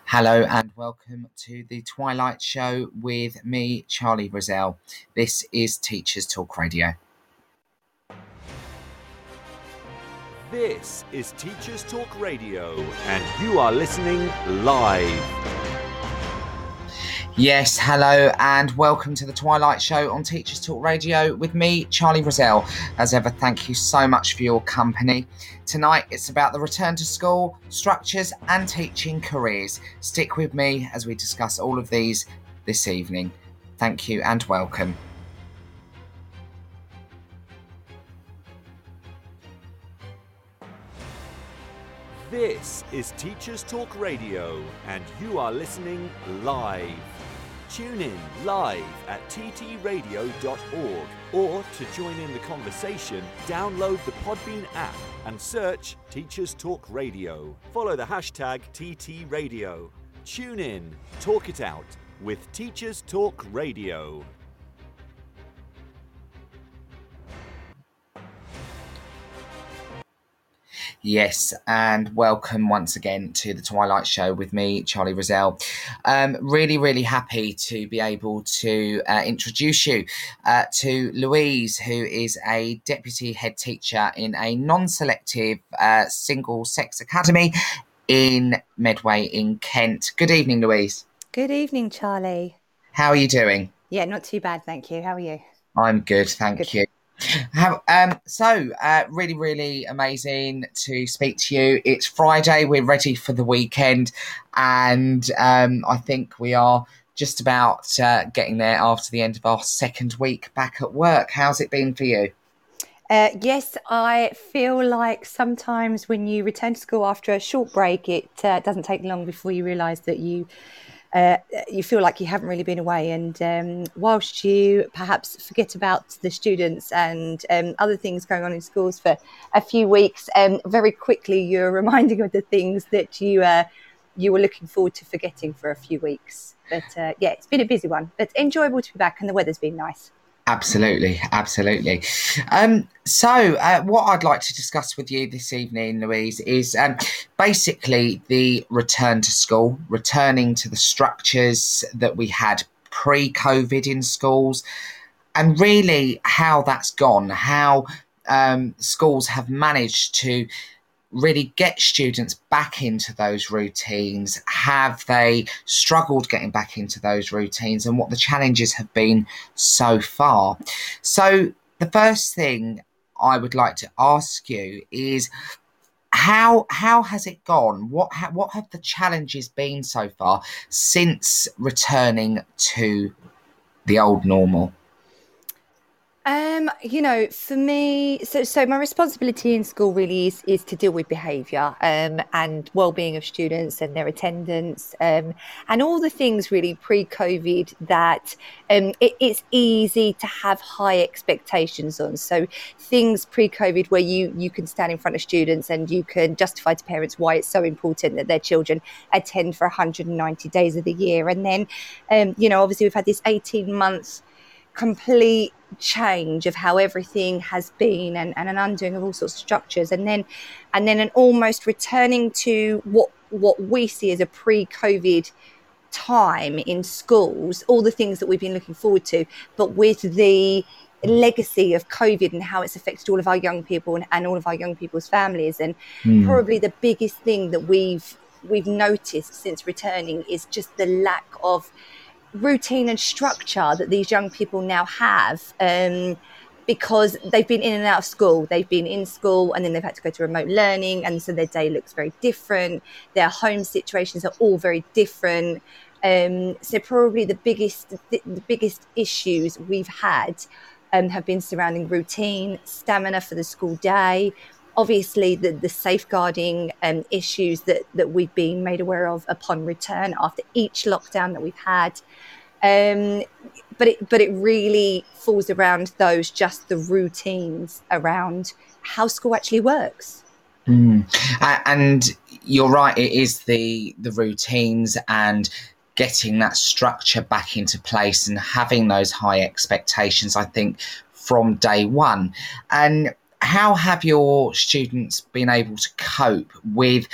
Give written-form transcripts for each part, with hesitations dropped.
Hello and welcome to the Twilight Show with me, Charlie Rozelle. This is Teachers Talk Radio. This is Teachers Talk Radio and you are listening live. Yes, hello and welcome to the Twilight Show on Teachers Talk Radio with me, Charlie Rozelle. As ever, thank you so much for your company. Tonight, it's about the return to school, structures and teaching careers. Stick with me as we discuss all of these this evening. Thank you and welcome. This is Teachers Talk Radio and you are listening live. Tune in live at ttradio.org or to join in the conversation, download the Podbean app and search Teachers Talk Radio. Follow the hashtag TTRadio. Tune in, talk it out with Teachers Talk Radio. Yes, and welcome once again to the Twilight Show with me, Charlie Rozelle. Really happy to be able to introduce you to Louise, who is a deputy head teacher in a non-selective single-sex academy in Medway in Kent. Good evening, Louise. Good evening, Charlie. How are you doing? Yeah, not too bad, thank you. How are you? I'm good, thank you. Really amazing to speak to you. It's Friday, we're ready for the weekend, and I think we are just about getting there after the end of our second week back at work. How's it been for you? Yes, I feel like sometimes when you return to school after a short break, it doesn't take long before you realise that you feel like you haven't really been away, and whilst you perhaps forget about the students and other things going on in schools for a few weeks, very quickly you're reminding of the things that you were looking forward to forgetting for a few weeks. But yeah, it's been a busy one, but enjoyable to be back, and the weather's been nice. Absolutely. So what I'd like to discuss with you this evening, Louise, is basically the return to school, returning to the structures that we had pre-COVID in schools, and really how that's gone, how schools have managed to really get students back into those routines. Have they struggled getting back into those routines, and what the challenges have been so far? So the first thing I would like to ask you is how has it gone? What have the challenges been so far since returning to the old normal? For me, so my responsibility in school really is to deal with behaviour and well-being of students and their attendance and all the things really pre-COVID that it's easy to have high expectations on. So things pre-COVID where you can stand in front of students and you can justify to parents why it's so important that their children attend for 190 days of the year. And then, obviously we've had this 18 months complete change of how everything has been and an undoing of all sorts of structures, and then an almost returning to what we see as a pre-COVID time in schools, all the things that we've been looking forward to, but with the legacy of COVID and how it's affected all of our young people and all of our young people's families. And probably the biggest thing that we've noticed since returning is just the lack of routine and structure that these young people now have, because they've been in and out of school. They've been in school and then they've had to go to remote learning, and so their day looks very different. Their home situations are all very different. So probably the biggest issues we've had have been surrounding routine, stamina for the school day, obviously the safeguarding issues that we've been made aware of upon return after each lockdown that we've had. But it really falls around just the routines around how school actually works. And you're right, it is the routines and getting that structure back into place and having those high expectations, I think, from day one. And how have your students been able to cope with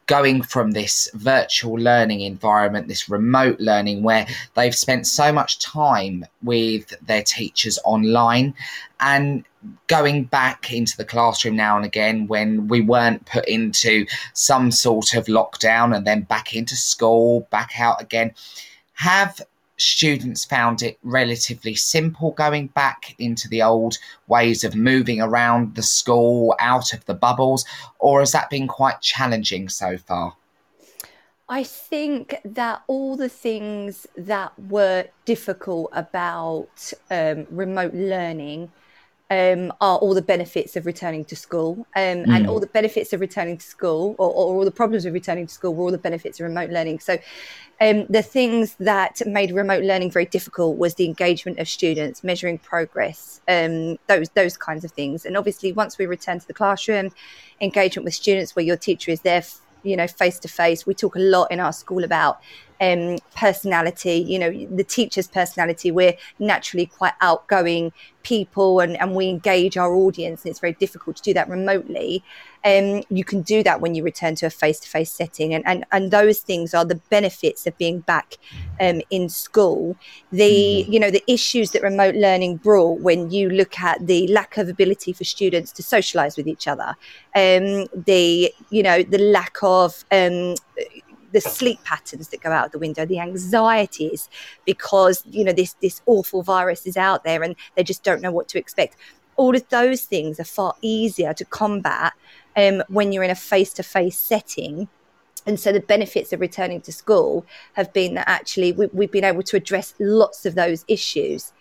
going from this virtual learning environment, this remote learning, where they've spent so much time with their teachers online, and going back into the classroom now and again when we weren't put into some sort of lockdown, and then back into school, back out again. Have students found it relatively simple going back into the old ways of moving around the school, out of the bubbles, or has that been quite challenging so far? I think that all the things that were difficult about remote learning are all the benefits of returning to school. And all the benefits of returning to school, or all the problems of returning to school, were all the benefits of remote learning. So the things that made remote learning very difficult was the engagement of students, measuring progress, those kinds of things. And obviously, once we return to the classroom, engagement with students where your teacher is there, face to face. We talk a lot in our school about personality, the teacher's personality. We're naturally quite outgoing people, and we engage our audience, and it's very difficult to do that remotely. You can do that when you return to a face-to-face setting, and those things are the benefits of being back in school. The issues that remote learning brought, when you look at the lack of ability for students to socialize with each other, the lack of the sleep patterns that go out the window, the anxieties because this awful virus is out there and they just don't know what to expect. All of those things are far easier to combat when you're in a face-to-face setting. And so the benefits of returning to school have been that actually we've been able to address lots of those issues.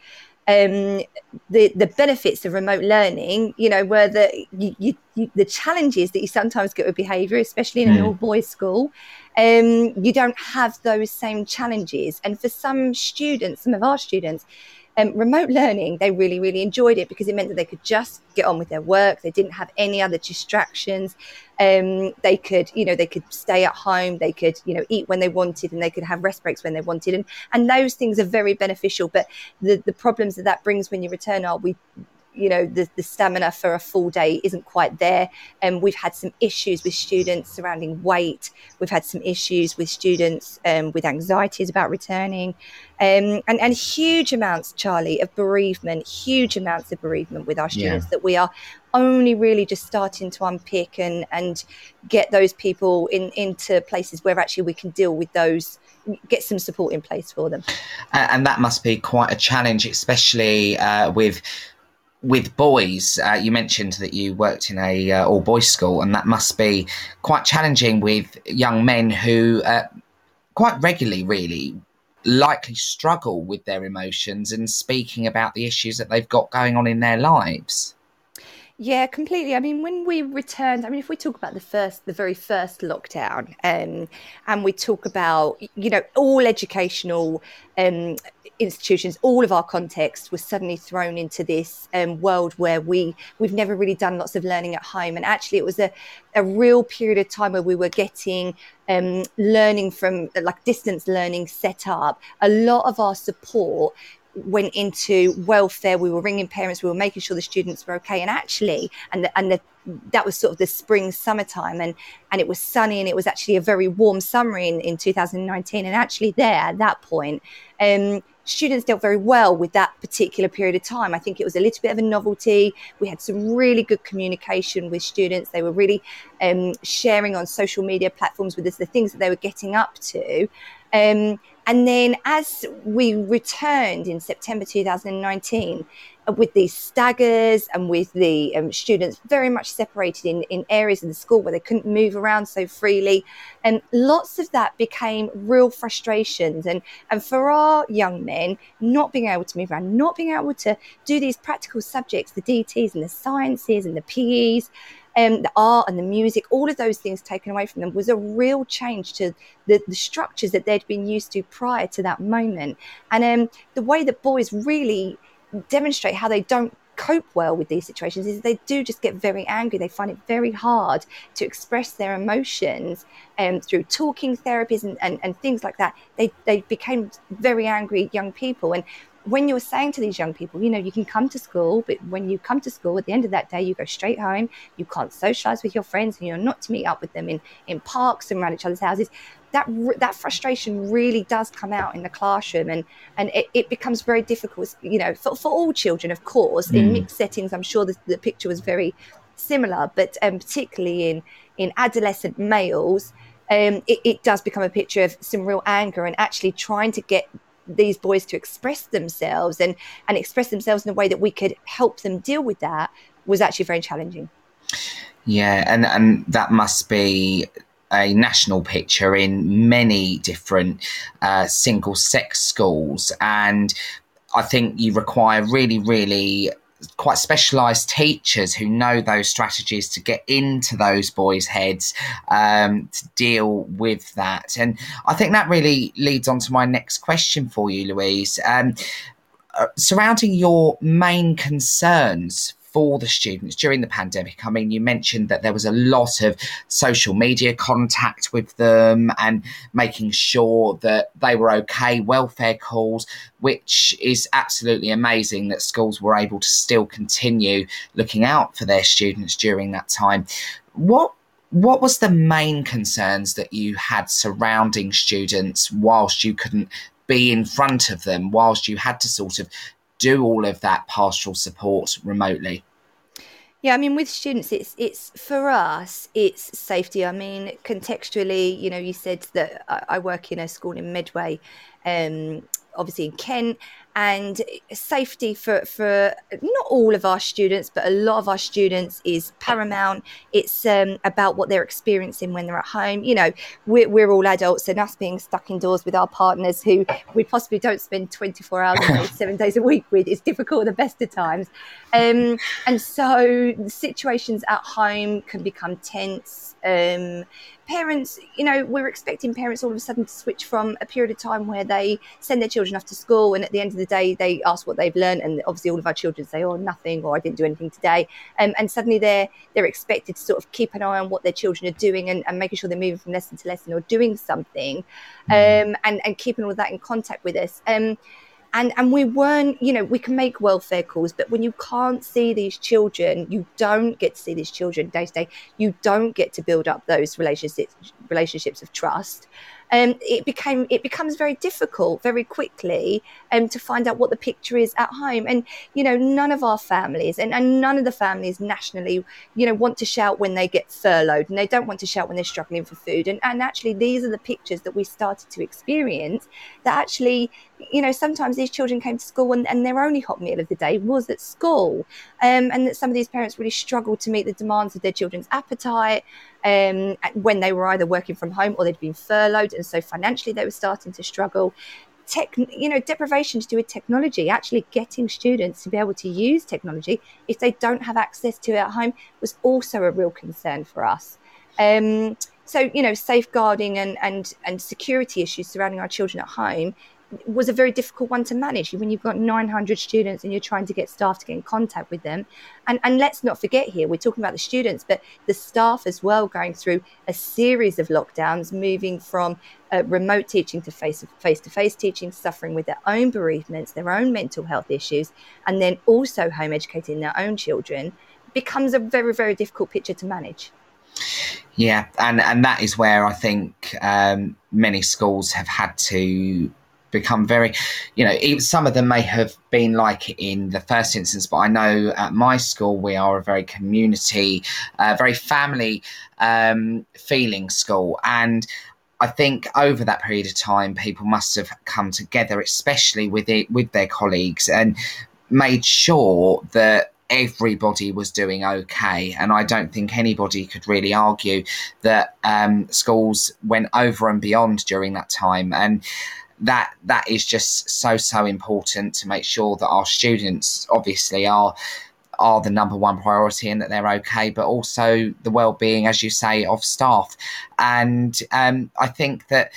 The benefits of remote learning, were the challenges that you sometimes get with behaviour, especially in an all-boys school. You don't have those same challenges. And for some of our students, remote learning, they really, really enjoyed it because it meant that they could just get on with their work. They didn't have any other distractions. They could stay at home. They could, eat when they wanted, and they could have rest breaks when they wanted. And those things are very beneficial. But the problems that brings when you return are the stamina for a full day isn't quite there. And we've had some issues with students surrounding weight. We've had some issues with students with anxieties about returning, and huge amounts, Charlie, of bereavement with our students that we are only really just starting to unpick and get those people into places where actually we can deal with those, get some support in place for them. And that must be quite a challenge, especially with boys. You mentioned that you worked in a all-boys school, and that must be quite challenging with young men who quite regularly really likely struggle with their emotions and speaking about the issues that they've got going on in their lives. Yeah, completely. I mean, when we returned, if we talk about the very first lockdown, and we talk about, all educational institutions, all of our contexts were suddenly thrown into this world where we've never really done lots of learning at home. And actually it was a real period of time where we were getting learning from distance learning set up. A lot of our support went into welfare. We were ringing parents, we were making sure the students were okay. And actually, that was sort of the spring, summertime, and it was sunny, and it was actually a very warm summer in 2019. And actually at that point, students dealt very well with that particular period of time. I think it was a little bit of a novelty. We had some really good communication with students. They were really sharing on social media platforms with us the things that they were getting up to. And then as we returned in September 2019, with these staggers and with the students very much separated in areas of the school where they couldn't move around so freely, and lots of that became real frustrations. And for our young men, not being able to move around, not being able to do these practical subjects, the DTs and the sciences and the PEs, the art and the music, all of those things taken away from them was a real change to the structures that they'd been used to prior to that moment. And the way that boys really demonstrate how they don't cope well with these situations is they do just get very angry. They find it very hard to express their emotions through talking therapies and things like that. They became very angry young people. And when you're saying to these young people, you know, you can come to school, but when you come to school, at the end of that day, you go straight home, you can't socialise with your friends, and you're not to meet up with them in parks and around each other's houses. That frustration really does come out in the classroom, and it becomes very difficult, you know, for all children, of course. In mixed settings, I'm sure the picture was very similar, but particularly in adolescent males, it does become a picture of some real anger, and actually trying to get these boys to express themselves and express themselves in a way that we could help them deal with that was actually very challenging. Yeah, and that must be a national picture in many different single-sex schools. And I think you require really, really quite specialised teachers who know those strategies to get into those boys' heads to deal with that. And I think that really leads on to my next question for you, Louise. Surrounding your main concerns for the students during the pandemic. I mean, you mentioned that there was a lot of social media contact with them and making sure that they were okay, welfare calls, which is absolutely amazing that schools were able to still continue looking out for their students during that time. What was the main concerns that you had surrounding students whilst you couldn't be in front of them, whilst you had to sort of do all of that pastoral support remotely? Yeah, I mean, with students, it's for us, it's safety. I mean, contextually, you know, you said that I work in a school in Medway, obviously in Kent, and safety for not all of our students, but a lot of our students is paramount. It's about what they're experiencing when they're at home. You know, we're all adults, and us being stuck indoors with our partners who we possibly don't spend 24 hours a day, 7 days a week with, is difficult at the best of times. And so situations at home can become tense. Parents, you know, we're expecting parents all of a sudden to switch from a period of time where they send their children off to school, and at the end of the day they ask what they've learned, and obviously all of our children say, oh, nothing, or I didn't do anything today, and suddenly they're expected to sort of keep an eye on what their children are doing, and making sure they're moving from lesson to lesson or doing something, and keeping all of that in contact with us. And we weren't, you know, we can make welfare calls, but when you can't see these children, you don't get to see these children day to day, you don't get to build up those relationships of trust. It becomes very difficult very quickly to find out what the picture is at home. And, you know, none of our families and none of the families nationally, you know, want to shout when they get furloughed, and they don't want to shout when they're struggling for food. And actually, these are the pictures that we started to experience, that actually, you know, sometimes these children came to school and their only hot meal of the day was at school. And that some of these parents really struggled to meet the demands of their children's appetite when they were either working from home or they'd been furloughed. And so financially they were starting to struggle. Deprivation to do with technology, actually getting students to be able to use technology if they don't have access to it at home, was also a real concern for us. So, you know, safeguarding and security issues surrounding our children at home was a very difficult one to manage when you've got 900 students and you're trying to get staff to get in contact with them. And let's not forget here, we're talking about the students, but the staff as well, going through a series of lockdowns, moving from remote teaching to face-to-face teaching, suffering with their own bereavements, their own mental health issues, and then also home educating their own children, becomes a very, very difficult picture to manage. Yeah, and that is where I think many schools have had to become very, you know, some of them may have been like in the first instance, but I know at my school we are a very community, very family feeling school. And I think over that period of time, people must have come together, especially with their colleagues, and made sure that everybody was doing okay. And I don't think anybody could really argue that schools went over and beyond during that time. And that is just so important to make sure that our students obviously are the number one priority and that they're okay, but also the well-being, as you say, of staff. And I think that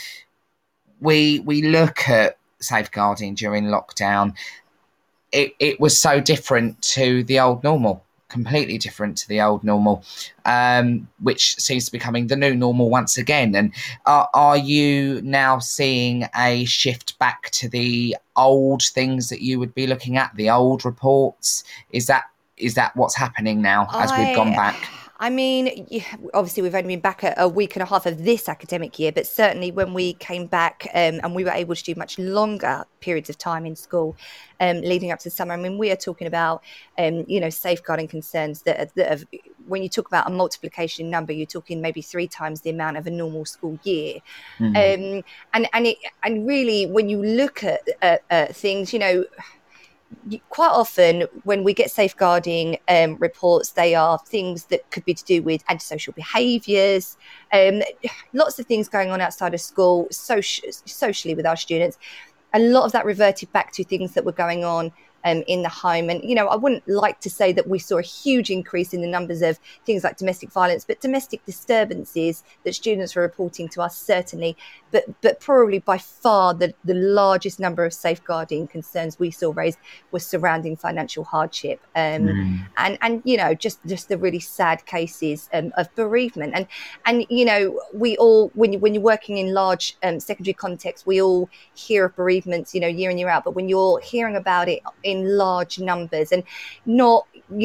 we look at safeguarding during lockdown, it was so different to the old normal. completely different to the old normal, which seems to be becoming the new normal once again. And are you now seeing a shift back to the old things that you would be looking at, the old reports? Is that what's happening now as we've gone back? I mean, obviously we've only been back a week and a half of this academic year, but certainly when we came back and we were able to do much longer periods of time in school leading up to the summer, I mean, we are talking about, safeguarding concerns that have, when you talk about a multiplication number, you're talking maybe 3 times the amount of a normal school year. And really, when you look at things, quite often when we get safeguarding reports, they are things that could be to do with antisocial behaviours, lots of things going on outside of school, socially with our students. A lot of that reverted back to things that were going on in the home. And, I wouldn't like to say that we saw a huge increase in the numbers of things like domestic violence, but domestic disturbances that students were reporting to us, certainly. But probably by far the largest number of safeguarding concerns we saw raised was surrounding financial hardship. And just the really sad cases of bereavement. And we all, when you're working in large secondary contexts, we all hear of bereavements, year in, year out. But when you're hearing about it in large numbers and not,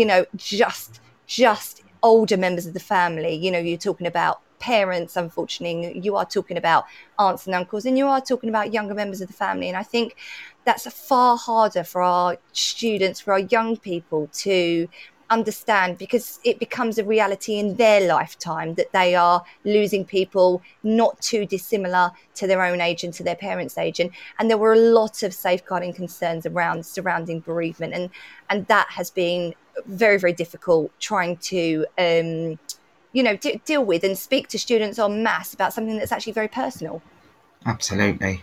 just older members of the family, you're talking about parents, unfortunately, you are talking about aunts and uncles, and you are talking about younger members of the family. And I think that's far harder for our students, for our young people to understand, because it becomes a reality in their lifetime that they are losing people not too dissimilar to their own age and to their parents' age. And there were a lot of safeguarding concerns surrounding bereavement, and that has been very, very difficult trying to deal with and speak to students en masse about something that's actually very personal. Absolutely.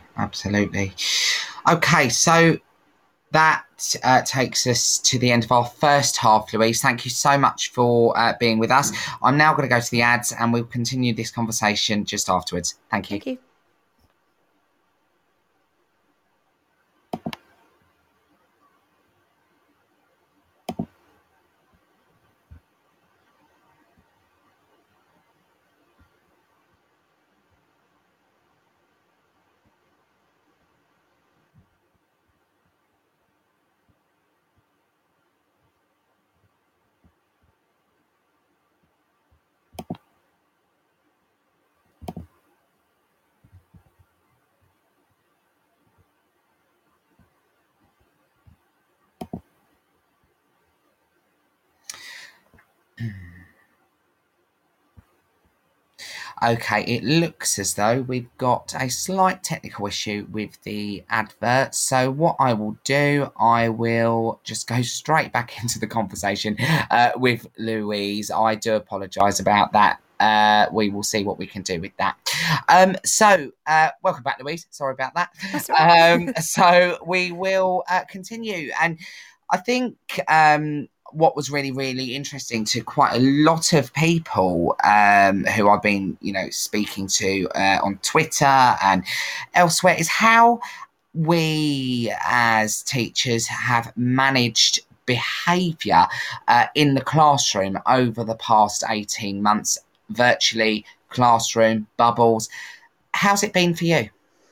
Okay, so that takes us to the end of our first half, Louise. Thank you so much for being with us. I'm now going to go to the ads and we'll continue this conversation just afterwards. Thank you. Thank you. Okay, it looks as though we've got a slight technical issue with the advert. So what I will do, I will just go straight back into the conversation with Louise. I do apologise about that. We will see what we can do with that. Welcome back, Louise. Sorry about that. That's right. So we will continue. And I think what was really, really interesting to quite a lot of people who I've been, speaking to on Twitter and elsewhere is how we as teachers have managed behaviour in the classroom over the past 18 months, virtually classroom bubbles. How's it been for you?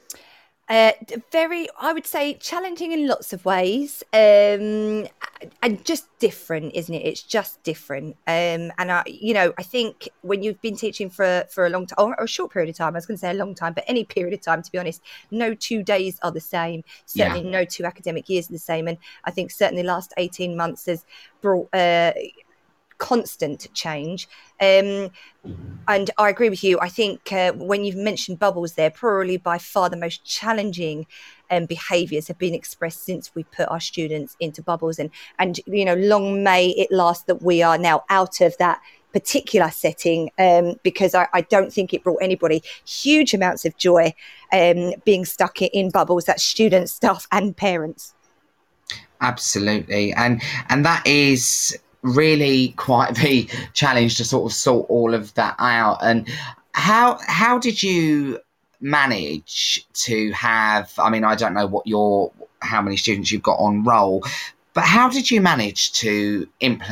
Very, I would say, challenging in lots of ways, and just different, isn't it? It's just different. And I think when you've been teaching for a long time, or a short period of time, I was going to say a long time, but any period of time, to be honest, no 2 days are the same. Certainly no 2 academic years are the same. And I think certainly the last 18 months has brought constant change. And I agree with you. I think when you've mentioned bubbles there, probably by far the most challenging behaviours have been expressed since we put our students into bubbles. And long may it last that we are now out of that particular setting, because I don't think it brought anybody huge amounts of joy being stuck in bubbles. That's students, staff and parents. Absolutely. And that is really quite the challenge to sort of sort all of that out. And how did you manage to have, I mean, I don't know how many students you've got on roll, but how did you manage to implement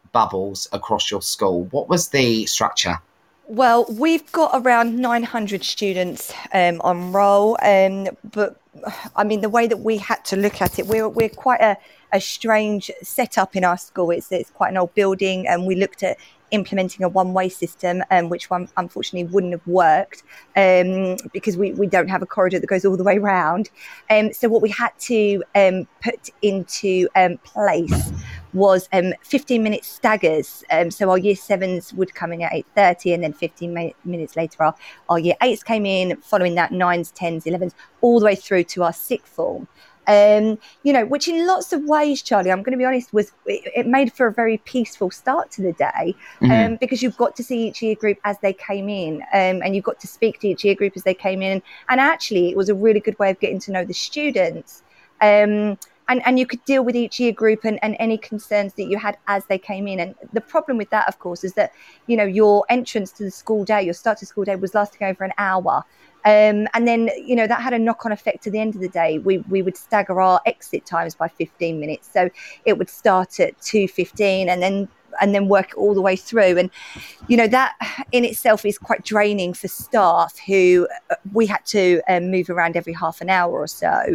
bubbles across your school. What was the structure? Well, we've got around 900 students on roll, but I mean, the way that we had to look at it, we're quite a strange setup in our school. It's quite an old building, and we looked at implementing a one-way system, which one unfortunately wouldn't have worked because we don't have a corridor that goes all the way round. So what we had to put into place was 15-minute staggers. So our year sevens would come in at 8:30, and then 15 minutes later our year eights came in, following that nines, 10s, 11s, all the way through to our sixth form. Which in lots of ways, Charlie, I'm going to be honest, it made for a very peaceful start to the day, because you've got to see each year group as they came in, and you've got to speak to each year group as they came in. And actually, it was a really good way of getting to know the students. And you could deal with each year group and any concerns that you had as they came in. And the problem with that, of course, is that, your entrance to the school day, your start to school day was lasting over an hour. And then, that had a knock-on effect to the end of the day. We would stagger our exit times by 15 minutes. So it would start at 2:15 and then work all the way through. And, that in itself is quite draining for staff who we had to move around every half an hour or so.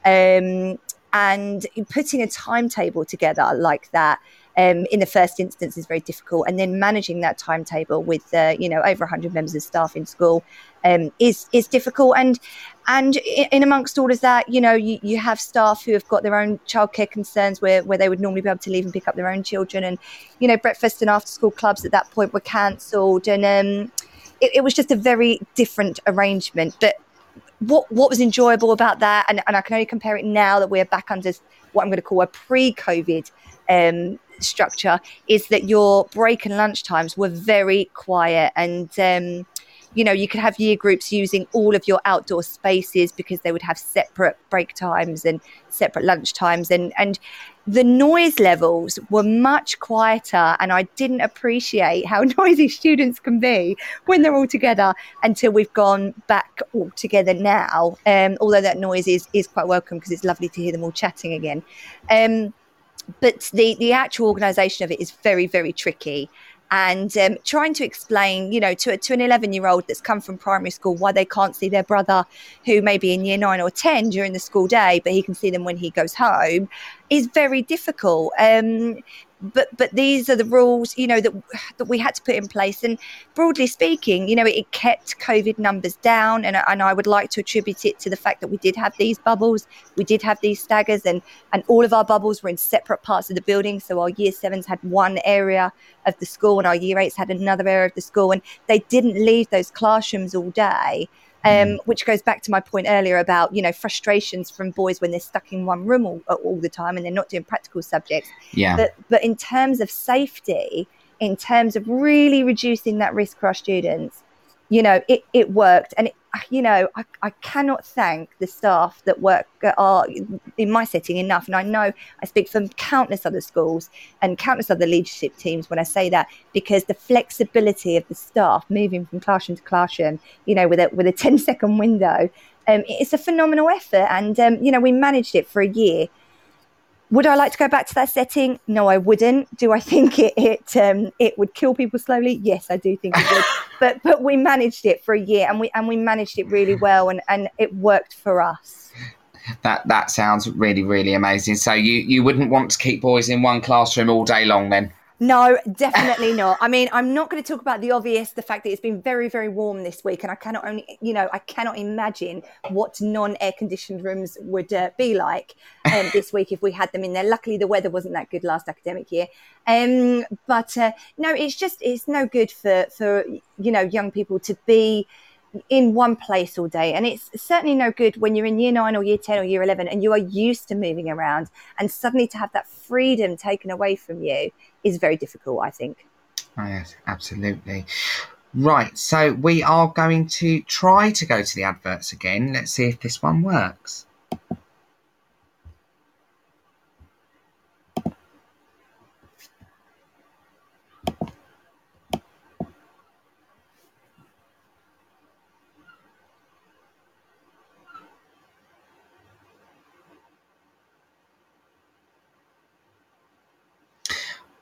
And putting a timetable together like that in the first instance is very difficult. And then managing that timetable with, over 100 members of staff in school is difficult. And in amongst all of that, you have staff who have got their own childcare concerns where they would normally be able to leave and pick up their own children. And, breakfast and after school clubs at that point were cancelled. And it was just a very different arrangement. But what was enjoyable about that, and I can only compare it now that we're back under what I'm going to call a pre-COVID structure, is that your break and lunch times were very quiet. And you could have year groups using all of your outdoor spaces because they would have separate break times and separate lunch times, and the noise levels were much quieter. And I didn't appreciate how noisy students can be when they're all together until we've gone back all together now. Although that noise is quite welcome because it's lovely to hear them all chatting again. But the actual organisation of it is very, very tricky. And trying to explain, to an 11-year-old that's come from primary school why they can't see their brother who may be in year 9 or 10 during the school day, but he can see them when he goes home, is very difficult. But these are the rules, that we had to put in place. And broadly speaking, it kept COVID numbers down. And I would like to attribute it to the fact that we did have these bubbles, we did have these staggers, and all of our bubbles were in separate parts of the building. So our year sevens had one area of the school and our year eights had another area of the school. And they didn't leave those classrooms all day. Which goes back to my point earlier about, frustrations from boys when they're stuck in one room all the time and they're not doing practical subjects. Yeah. But in terms of safety, in terms of really reducing that risk for our students, it worked. And, I cannot thank the staff that work are in my setting enough. And I know I speak from countless other schools and countless other leadership teams when I say that, because the flexibility of the staff moving from classroom to classroom, with a 10-second window, it's a phenomenal effort. And, we managed it for a year. Would I like to go back to that setting? No, I wouldn't. Do I think it would kill people slowly? Yes, I do think it would. But we managed it for a year, and we managed it really well, and it worked for us. That sounds really, really amazing. So you wouldn't want to keep boys in one classroom all day long then? No, definitely not. I mean, I'm not going to talk about the obvious, the fact that it's been very, very warm this week. And I cannot imagine what non-air conditioned rooms would be like this week if we had them in there. Luckily, the weather wasn't that good last academic year. But no, it's no good for young people to be in one place all day. And it's certainly no good when you're in year 9 or year 10 or year 11 and you are used to moving around, and suddenly to have that freedom taken away from you is very difficult, I think. Oh, yes, absolutely. Right, so we are going to try to go to the adverts again. Let's see if this one works.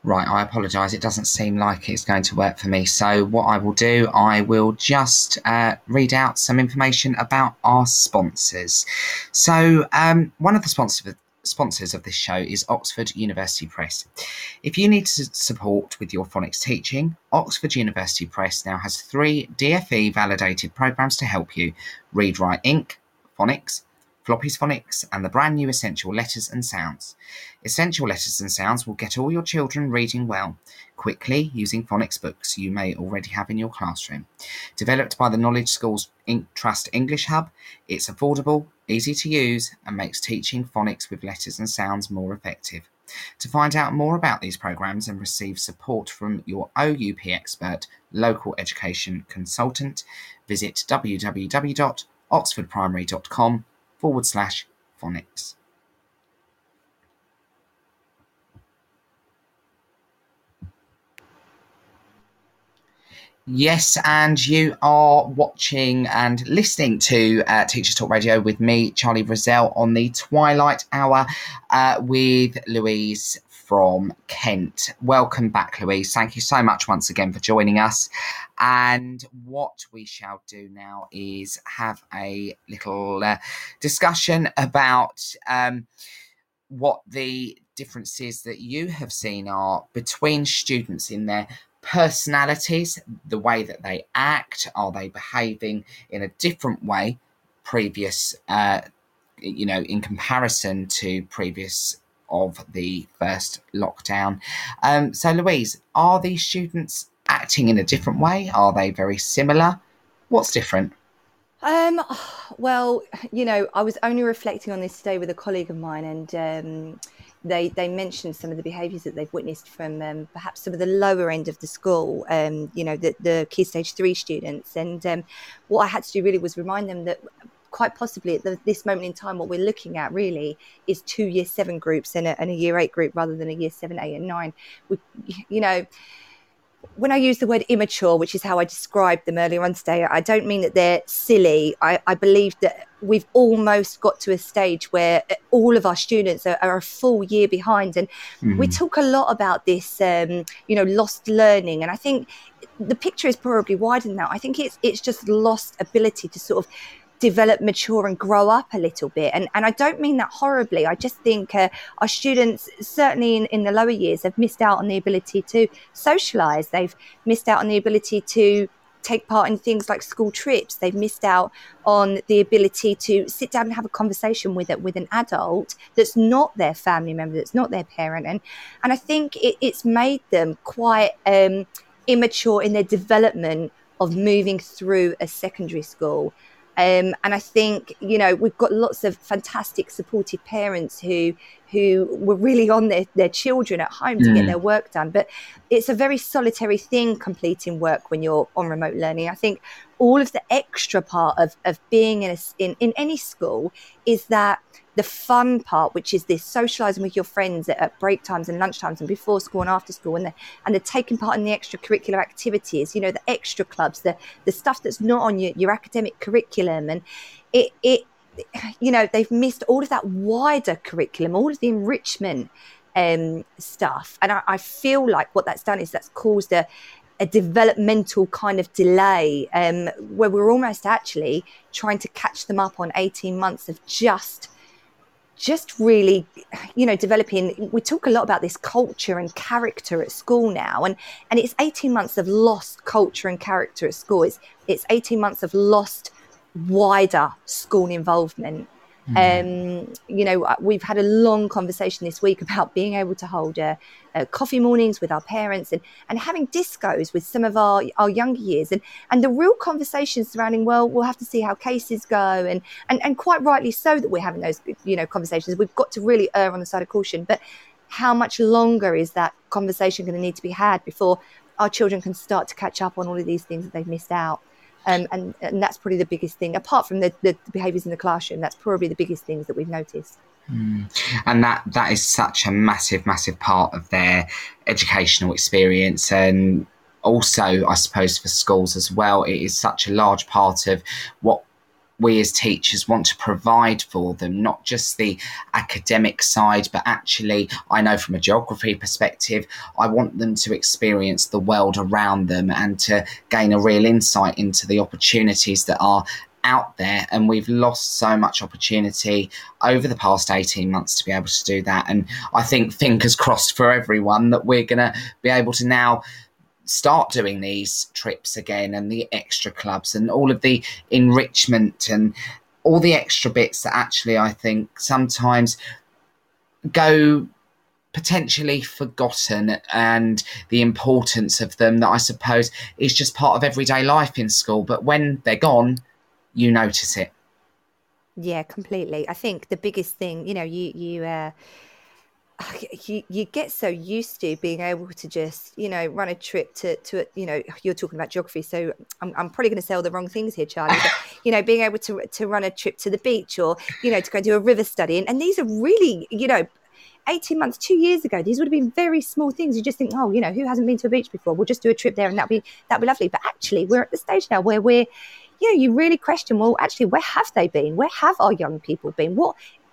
Right, I apologise. It doesn't seem like it's going to work for me. So what I will do, I will just read out some information about our sponsors. So one of the sponsors of this show is Oxford University Press. If you need support with your phonics teaching, Oxford University Press now has 3 DFE validated programmes to help you: Read Write Inc, Phonics, Floppy's Phonics, and the brand new Essential Letters and Sounds. Essential Letters and Sounds will get all your children reading well, quickly, using phonics books you may already have in your classroom. Developed by the Knowledge Schools Trust English Hub, it's affordable, easy to use, and makes teaching phonics with letters and sounds more effective. To find out more about these programmes and receive support from your OUP expert, local education consultant, visit www.oxfordprimary.com/phonics. Yes, and you are watching and listening to Teachers Talk Radio with me, Charlie Brazell, on the Twilight Hour with Louise from Kent. Welcome back, Louise. Thank you so much once again for joining us. And what we shall do now is have a little discussion about what the differences that you have seen are between students in their personalities, the way that they act. Are they behaving in a different way previous, in comparison to previous of the first lockdown? So Louise, are these students acting in a different way? Are they very similar? What's different? Well, I was only reflecting on this today with a colleague of mine, and they mentioned some of the behaviours that they've witnessed from perhaps some of the lower end of the school, the Key Stage 3 students. And what I had to do really was remind them that quite possibly at this moment in time, what we're looking at really is 2 Year 7 groups and a Year 8 group rather than a Year 7, 8 and 9. When I use the word immature, which is how I described them earlier on today, I don't mean that they're silly. I believe that we've almost got to a stage where all of our students are a full year behind. And we talk a lot about this, lost learning. And I think the picture is probably wider than that. I think it's just lost ability to sort of develop, mature and grow up a little bit. And I don't mean that horribly. I just think our students, certainly in the lower years, have missed out on the ability to socialise. They've missed out on the ability to take part in things like school trips. They've missed out on the ability to sit down and have a conversation with an adult that's not their family member, that's not their parent. And I think it's made them quite immature in their development of moving through a secondary school. And I think, we've got lots of fantastic supportive parents who were really on their children at home to get their work done. But it's a very solitary thing, completing work when you're on remote learning. I think all of the extra part of being in any school is that the fun part, which is this socialising with your friends at break times and lunch times and before school and after school, and the taking part in the extracurricular activities, the extra clubs, the stuff that's not on your academic curriculum. And they've missed all of that wider curriculum, all of the enrichment stuff. And I feel like what that's done is that's caused a developmental kind of delay, where we're almost actually trying to catch them up on 18 months of just really, developing. We talk a lot about this culture and character at school now, and it's 18 months of lost culture and character at school. It's 18 months of lost wider school involvement. We've had a long conversation this week about being able to hold coffee mornings with our parents and having discos with some of our younger years, and the real conversations surrounding, well, we'll have to see how cases go, and quite rightly so that we're having those conversations. We've got to really err on the side of caution, but how much longer is that conversation going to need to be had before our children can start to catch up on all of these things that they've missed out? And that's probably the biggest thing, apart from the behaviours in the classroom. That's probably the biggest things that we've noticed. And that is such a massive part of their educational experience, and also I suppose for schools as well, it is such a large part of what we as teachers want to provide for them, not just the academic side, but actually, I know from a geography perspective, I want them to experience the world around them and to gain a real insight into the opportunities that are out there. And we've lost so much opportunity over the past 18 months to be able to do that. And I think fingers crossed for everyone that we're going to be able to now start doing these trips again, and the extra clubs and all of the enrichment and all the extra bits that actually I think sometimes go potentially forgotten, and the importance of them that I suppose is just part of everyday life in school. But when they're gone, you notice it. Yeah, completely. I think the biggest thing, you get so used to being able to just, run a trip to you're talking about geography, so I'm probably going to say all the wrong things here, Charlie, but, being able to run a trip to the beach, or, to go do a river study. And these are really, 18 months, 2 years ago, these would have been very small things. You just think, oh, who hasn't been to a beach before? We'll just do a trip there and that'd be lovely. But actually, we're at the stage now where you really question, well, actually, where have they been? Where have our young people been? What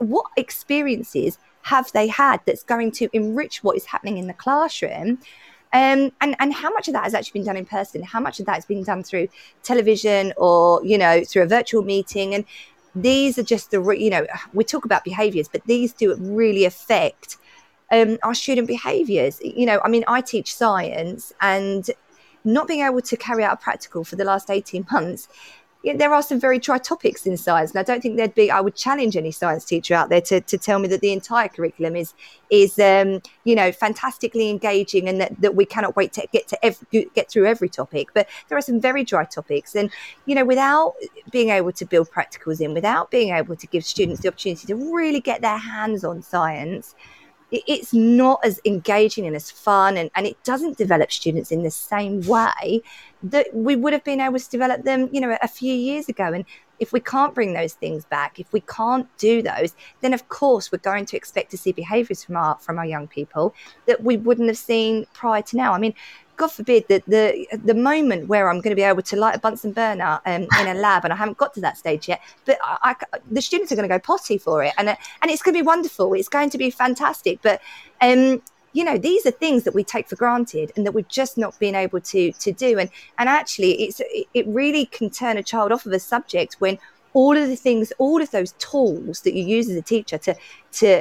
experiences have they had that's going to enrich what is happening in the classroom? And how much of that has actually been done in person? How much of that has been done through television or, through a virtual meeting? And these are just we talk about behaviours, but these do really affect our student behaviours. I teach science, and not being able to carry out a practical for the last 18 months, there are some very dry topics in science, and I don't think I would challenge any science teacher out there to tell me that the entire curriculum is fantastically engaging, and that we cannot wait to get through every topic. But there are some very dry topics, and without being able to build practicals in, without being able to give students the opportunity to really get their hands on science, it's not as engaging and as fun, and it doesn't develop students in the same way that we would have been able to develop them, a few years ago. And if we can't bring those things back, if we can't do those, then of course we're going to expect to see behaviours from our young people that we wouldn't have seen prior to now. I mean, God forbid that the moment where I'm going to be able to light a Bunsen burner in a lab, and I haven't got to that stage yet, but the students are going to go potty for it, and it's going to be wonderful. It's going to be fantastic. But these are things that we take for granted and that we've just not been able to do. And actually, it really can turn a child off of a subject when all of those tools that you use as a teacher to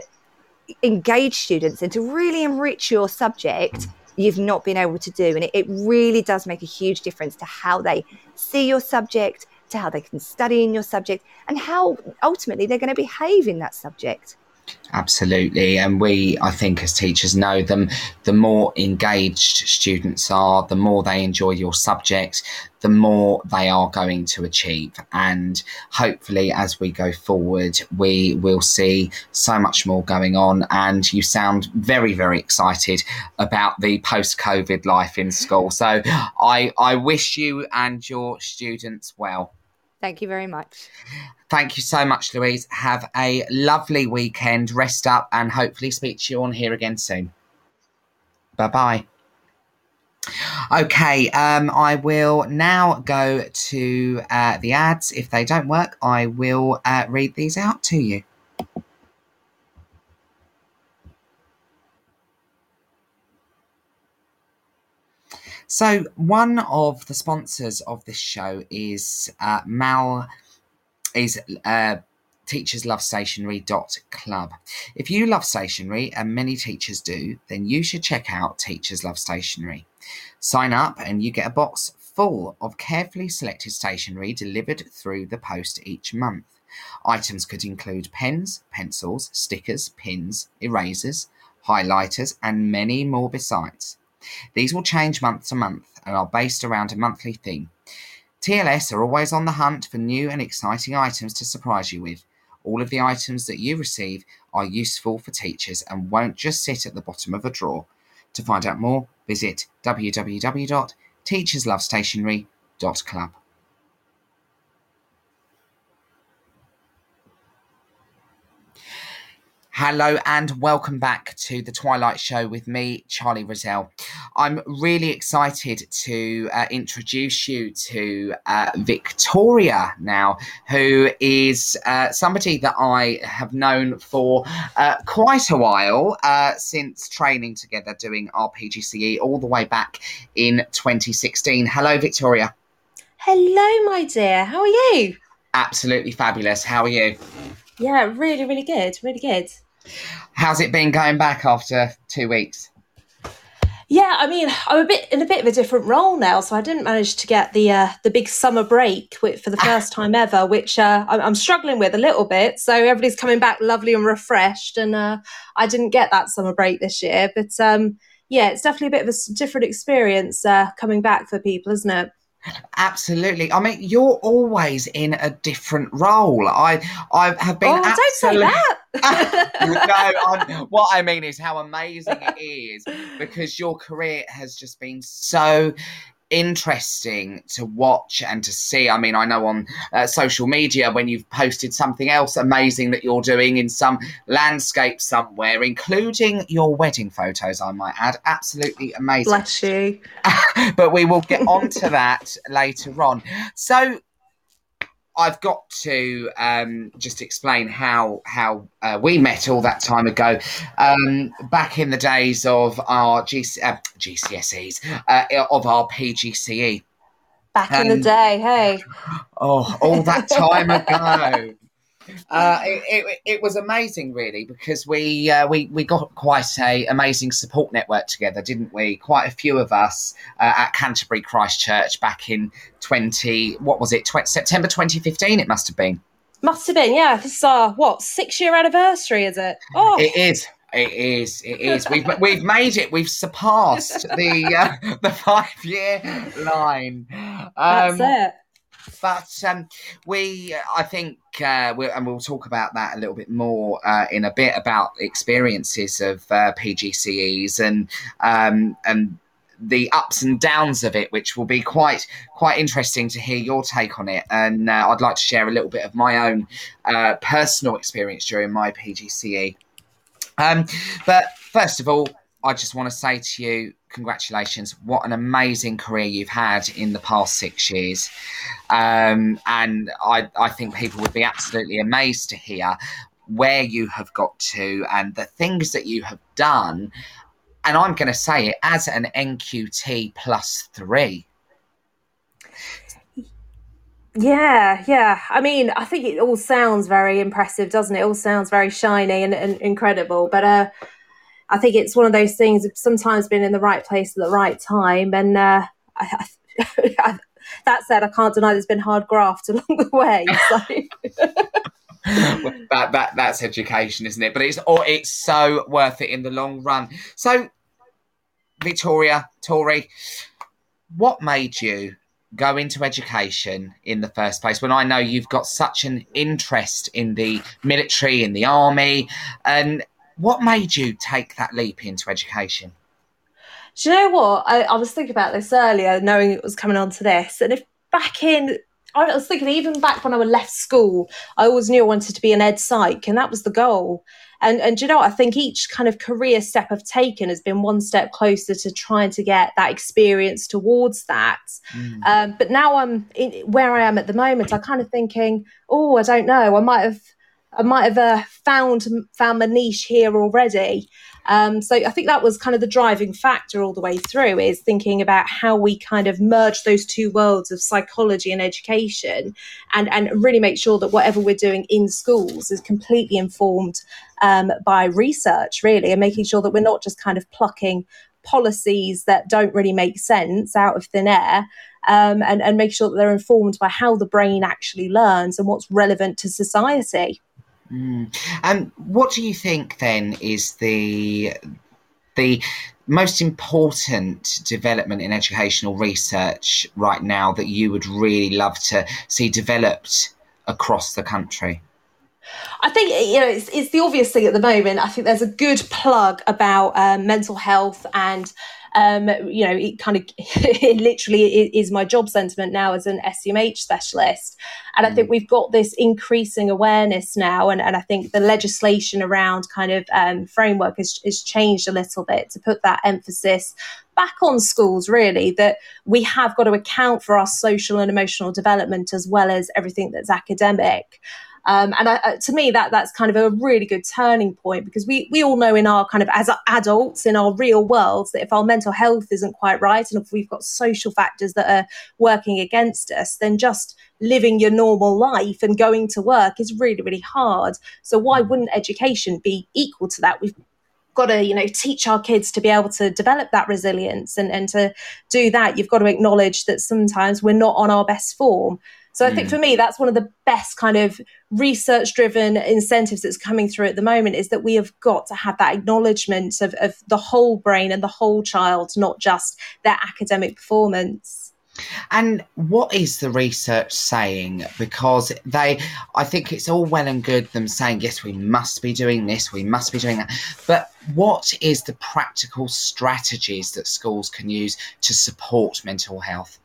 engage students and to really enrich your subject, you've not been able to do. And it really does make a huge difference to how they see your subject, to how they can study in your subject, and how ultimately they're going to behave in that subject. Absolutely. And I think as teachers know them, the more engaged students are, the more they enjoy your subject, the more they are going to achieve. And hopefully as we go forward, we will see so much more going on. And you sound very, very excited about the post-COVID life in school. So I wish you and your students well. Thank you very much. Thank you so much, Louise. Have a lovely weekend, rest up, and hopefully speak to you on here again soon. Bye-bye. Okay, I will now go to the ads. If they don't work, I will read these out to you. So one of the sponsors of this show is teacherslovestationery.club. If you love stationery, and many teachers do, then you should check out Teachers Love Stationery. Sign up and you get a box full of carefully selected stationery delivered through the post each month. Items could include pens, pencils, stickers, pins, erasers, highlighters, and many more besides. These will change month to month and are based around a monthly theme. TLS are always on the hunt for new and exciting items to surprise you with. All of the items that you receive are useful for teachers and won't just sit at the bottom of a drawer. To find out more, visit www.teacherslovestationery.club. Hello and welcome back to the Twilight Show with me, Charlie Rozelle. I'm really excited to introduce you to Victoria now, who is somebody that I have known for quite a while, since training together doing our PGCE all the way back in 2016. Hello, Victoria. Hello, my dear. How are you? Absolutely fabulous. How are you? Yeah, really, really good. Really good. How's it been going back after 2 weeks? Yeah, I mean, I'm in a bit of a different role now, so I didn't manage to get the big summer break for the first time ever, which I'm struggling with a little bit. So everybody's coming back lovely and refreshed, and I didn't get that summer break this year. But yeah, it's definitely a bit of a different experience coming back for people, isn't it? Absolutely. I mean, you're always in a different role. I have been. Oh, don't say that. No, what I mean is how amazing it is, because your career has just been so interesting to watch and to see. I mean, I know on social media when you've posted something else amazing that you're doing in some landscape somewhere, including your wedding photos, I might add. Absolutely amazing. Bless you. But we will get on to that later on. So I've got to just explain how we met all that time ago, back in the days of our GCSEs, of our PGCE. Back in the day, hey. Oh, all that time ago. It was amazing, really, because we got quite a amazing support network together, didn't we? Quite a few of us at Canterbury Christchurch back in September 2015. It must have been. Must have been, yeah. This is our 6-year anniversary, is it? Oh, it is. It is. We've made it. We've surpassed the 5-year line. That's it. But I think, and we'll talk about that a little bit more in a bit, about experiences of PGCEs and the ups and downs of it, which will be quite interesting to hear your take on it. And I'd like to share a little bit of my own personal experience during my PGCE. But first of all, I just want to say to you, congratulations. What an amazing career you've had in the past 6 years. And I think people would be absolutely amazed to hear where you have got to and the things that you have done. And I'm going to say it as an NQT +3. Yeah. I mean, I think it all sounds very impressive, doesn't it? It all sounds very shiny and incredible. But I think it's one of those things, sometimes been in the right place at the right time. And that said, I can't deny there's been hard graft along the way. So. That's education, isn't it? But it's so worth it in the long run. So, Victoria, Tori, what made you go into education in the first place, when I know you've got such an interest in the military, in the army, and what made you take that leap into education? Do you know what? I was thinking about this earlier, knowing it was coming on to this. And I was thinking, even back when I left school, I always knew I wanted to be an ed psych, and that was the goal. And do you know what? I think each kind of career step I've taken has been one step closer to trying to get that experience towards that. But now I'm where I am at the moment. I'm kind of thinking, I don't know. I might have found my niche here already. So I think that was kind of the driving factor all the way through, is thinking about how we kind of merge those two worlds of psychology and education, and really make sure that whatever we're doing in schools is completely informed by research, really, and making sure that we're not just kind of plucking policies that don't really make sense out of thin air, and make sure that they're informed by how the brain actually learns and what's relevant to society. And what do you think then is the most important development in educational research right now that you would really love to see developed across the country? I think, it's the obvious thing at the moment. I think there's a good plug about mental health and, it kind of, it literally is my job sentiment now as an SEMH specialist. And I think we've got this increasing awareness now. And I think the legislation around kind of framework has changed a little bit to put that emphasis back on schools, really, that we have got to account for our social and emotional development as well as everything that's academic. And to me, that's kind of a really good turning point, because we all know in our kind of as adults in our real worlds that if our mental health isn't quite right and if we've got social factors that are working against us, then just living your normal life and going to work is really, really hard. So why wouldn't education be equal to that? We've got to, teach our kids to be able to develop that resilience. And to do that, you've got to acknowledge that sometimes we're not on our best form. So I think for me, that's one of the best kind of research-driven incentives that's coming through at the moment, is that we have got to have that acknowledgement of the whole brain and the whole child, not just their academic performance. And what is the research saying? Because I think it's all well and good them saying, yes, we must be doing this, we must be doing that. But what is the practical strategies that schools can use to support mental health?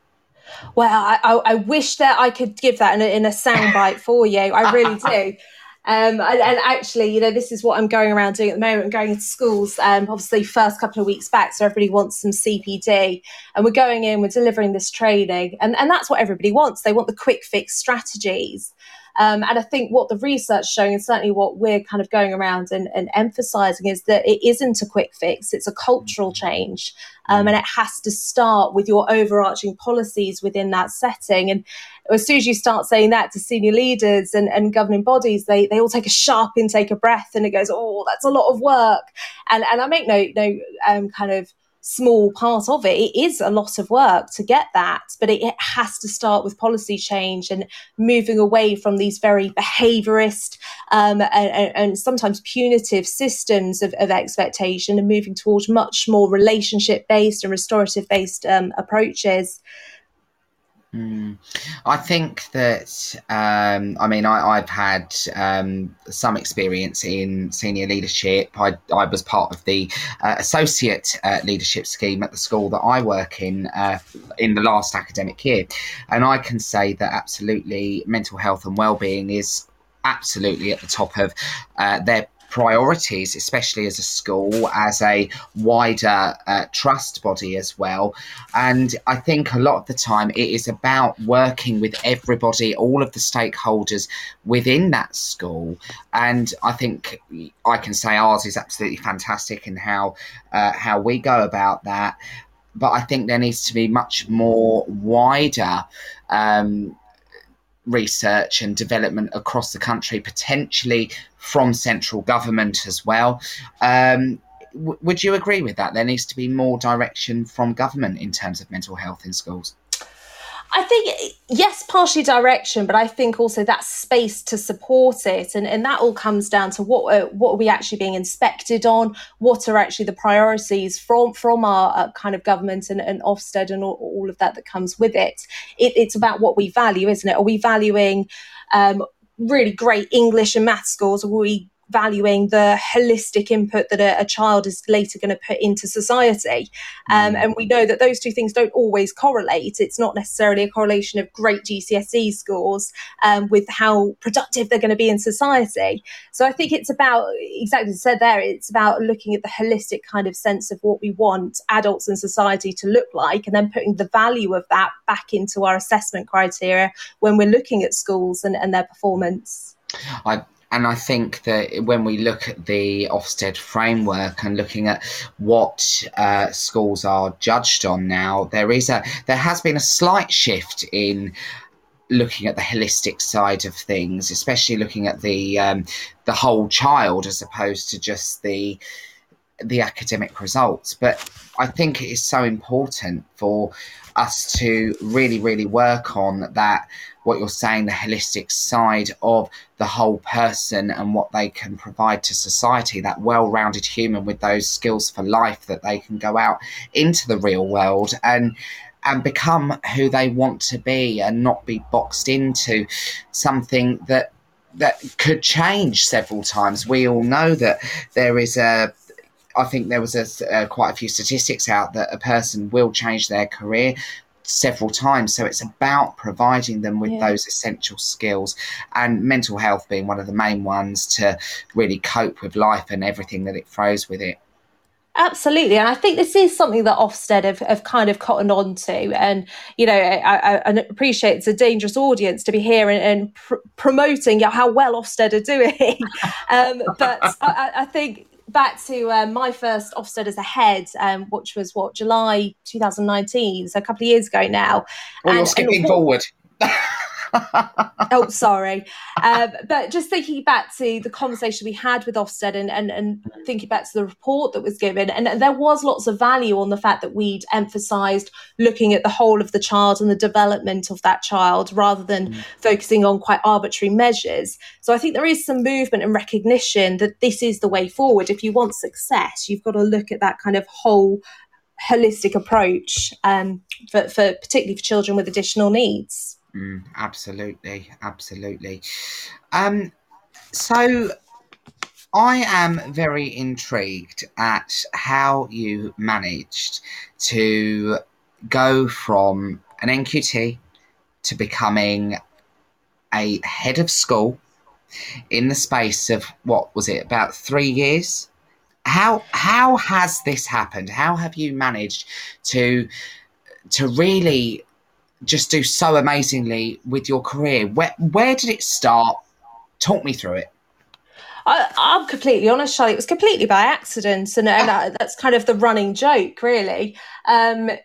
Well, I wish that I could give that in a soundbite for you. I really do. And actually, this is what I'm going around doing at the moment. I'm going into schools, obviously first couple of weeks back, so everybody wants some CPD. And we're going in, we're delivering this training. And that's what everybody wants. They want the quick fix strategies. And I think what the research is showing, and certainly what we're kind of going around and emphasising, is that it isn't a quick fix. It's a cultural change. And it has to start with your overarching policies within that setting. And as soon as you start saying that to senior leaders and governing bodies, they all take a sharp intake of breath, and it goes, oh, that's a lot of work. And I make no kind of small part of it. It is a lot of work to get that, but it has to start with policy change and moving away from these very behaviourist and sometimes punitive systems of expectation, and moving towards much more relationship-based and restorative-based approaches. I think that, I've had some experience in senior leadership. I was part of the associate leadership scheme at the school that I work in the last academic year. And I can say that absolutely mental health and wellbeing is absolutely at the top of their priorities, especially as a school, as a wider trust body as well. And I think a lot of the time it is about working with everybody, all of the stakeholders within that school. And I think I can say ours is absolutely fantastic in how we go about that. But I think there needs to be much more wider research and development across the country, potentially from central government as well. Would you agree with that? There needs to be more direction from government in terms of mental health in schools. I think, yes, partially direction, but I think also that space to support it. And that all comes down to what are we actually being inspected on? What are actually the priorities from our kind of government and Ofsted and all of that comes with it? It's about what we value, isn't it? Are we valuing really great English and math scores? Or are we valuing the holistic input that a child is later going to put into society? And we know that those two things don't always correlate. It's not necessarily a correlation of great GCSE scores with how productive they're going to be in society. So I think it's about, exactly as you said there, it's about looking at the holistic kind of sense of what we want adults in society to look like, and then putting the value of that back into our assessment criteria when we're looking at schools and their performance. And I think that when we look at the Ofsted framework and looking at what schools are judged on now, there has been a slight shift in looking at the holistic side of things, especially looking at the whole child as opposed to just the academic results. But I think it is so important for us to really, really work on that, what you're saying, the holistic side of the whole person and what they can provide to society, that well-rounded human with those skills for life that they can go out into the real world and become who they want to be and not be boxed into something that that could change several times. We all know that I think there was quite a few statistics out that a person will change their career several times. So it's about providing them with those essential skills, and mental health being one of the main ones to really cope with life and everything that it throws with it. Absolutely. And I think this is something that Ofsted have kind of cottoned on to. And, you know, I appreciate it's a dangerous audience to be here and promoting how well Ofsted are doing. But I think back to my first Ofsted as a head, which was July 2019, so a couple of years ago now. Well, you're skipping forward. Oh, sorry. But just thinking back to the conversation we had with Ofsted and thinking back to the report that was given, and there was lots of value on the fact that we'd emphasised looking at the whole of the child and the development of that child rather than focusing on quite arbitrary measures. So I think there is some movement and recognition that this is the way forward. If you want success, you've got to look at that kind of whole holistic approach for particularly for children with additional needs. Absolutely. So I am very intrigued at how you managed to go from an NQT to becoming a head of school in the space of, what was it, about 3 years? How has this happened? How have you managed to really just do so amazingly with your career? Where did it start? Talk me through it. I'm completely honest, Charlie. It was completely by accident, and that's kind of the running joke, really. I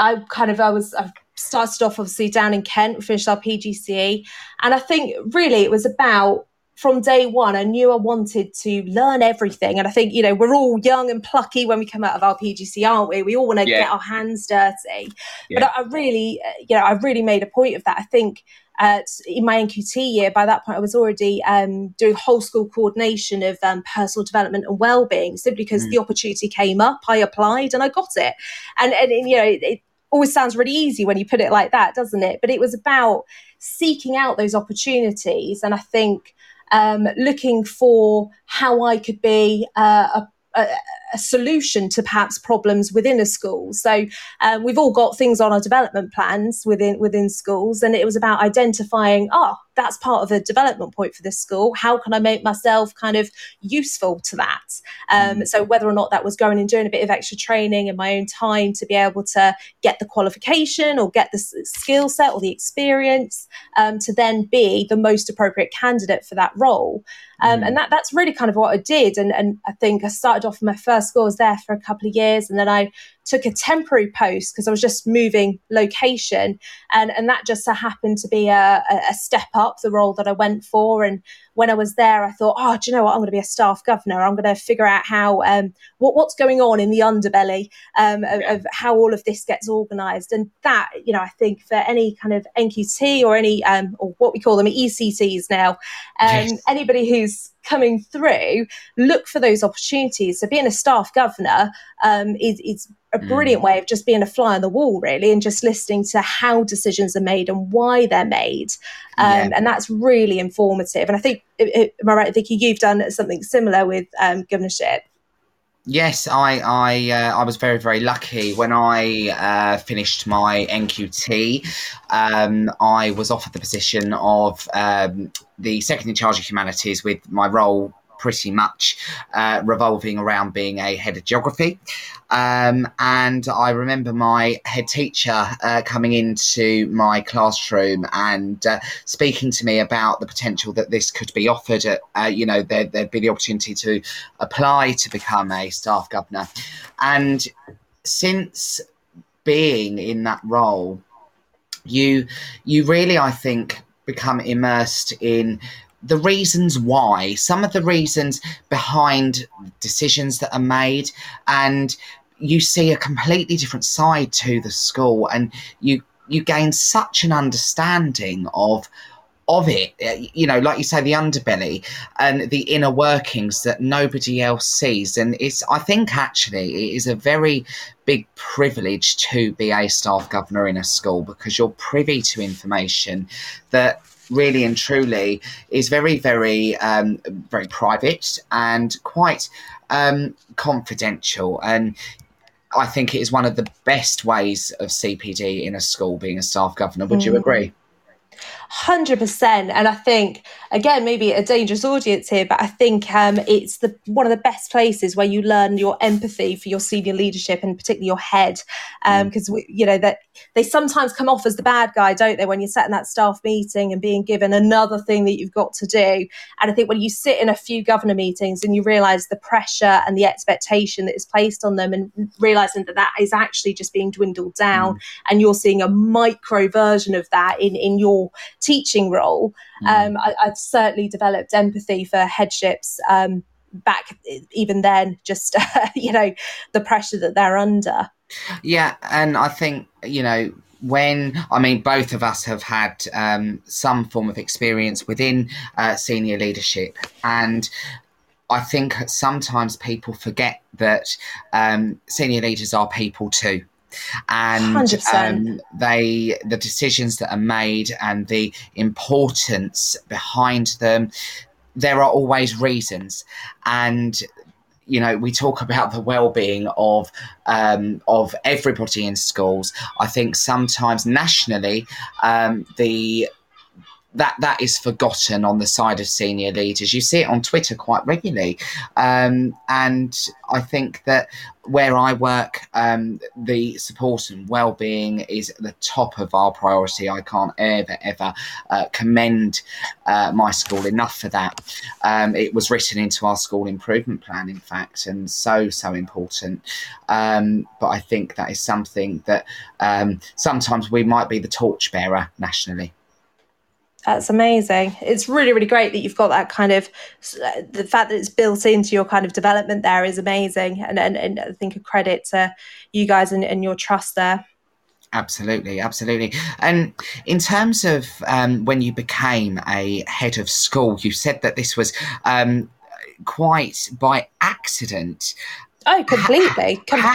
started off obviously down in Kent, finished our PGCE, and I think really it was about, from day one, I knew I wanted to learn everything. And I think, you know, we're all young and plucky when we come out of our PGC, aren't we? We all want to get our hands dirty. Yeah. But I really made a point of that. I think in my NQT year, by that point, I was already doing whole school coordination of personal development and wellbeing, simply because the opportunity came up, I applied and I got it. And you know, it always sounds really easy when you put it like that, doesn't it? But it was about seeking out those opportunities. And I think looking for how I could be a solution to perhaps problems within a school. So we've all got things on our development plans within schools, and it was about identifying, that's part of a development point for this school. How can I make myself kind of useful to that? So whether or not that was going and doing a bit of extra training in my own time to be able to get the qualification or get the skill set or the experience to then be the most appropriate candidate for that role. And that's really kind of what I did. And I think I started off my first school, I was there for a couple of years, and then I took a temporary post because I was just moving location. And that just so happened to be a step up, the role that I went for. And when I was there, I thought, do you know what? I'm going to be a staff governor. I'm going to figure out how what's going on in the underbelly of how all of this gets organised. And that, you know, I think for any kind of NQT or any or what we call them ECTs now, anybody who's coming through, look for those opportunities. So being a staff governor is a brilliant way of just being a fly on the wall, really, and just listening to how decisions are made and why they're made. And that's really informative. And I think, am I right, Vicky, you've done something similar with governorship? Yes, I was very, very lucky. When I finished my NQT, I was offered the position of the second in charge of humanities, with my role pretty much revolving around being a head of geography. And I remember my head teacher coming into my classroom and speaking to me about the potential that this could be offered. There'd be the opportunity to apply to become a staff governor. And since being in that role, you really, I think, become immersed in the reasons why, some of the reasons behind decisions that are made, and you see a completely different side to the school, and you gain such an understanding of it, you know, like you say, the underbelly and the inner workings that nobody else sees. And I think actually it is a very big privilege to be a staff governor in a school, because you're privy to information that really and truly is very, very, very private and quite confidential. And I think it is one of the best ways of CPD in a school, being a staff governor. Would you agree? 100%. And I think, again, maybe a dangerous audience here, but I think it's one of the best places where you learn your empathy for your senior leadership and particularly your head. Because, that they sometimes come off as the bad guy, don't they, when you're sat in that staff meeting and being given another thing that you've got to do. And I think when you sit in a few governor meetings and you realise the pressure and the expectation that is placed on them, and realising that is actually just being dwindled down, and you're seeing a micro version of that in your teaching role, I've certainly developed empathy for headships back even then, just the pressure that they're under. Yeah, and I think both of us have had some form of experience within senior leadership, and I think sometimes people forget that senior leaders are people too. And the decisions that are made and the importance behind them, there are always reasons. And we talk about the well-being of everybody in schools. I think sometimes nationally that is forgotten on the side of senior leaders. You see it on Twitter quite regularly. And I think that where I work, the support and well-being is at the top of our priority. I can't ever commend my school enough for that. It was written into our school improvement plan, in fact, and so important. But I think that is something that sometimes we might be the torchbearer nationally. That's amazing. It's really, really great that you've got that kind of, the fact that it's built into your kind of development there is amazing. And I think a credit to you guys and your trust there. Absolutely. And in terms of when you became a head of school, you said that this was quite by accident. Oh, completely.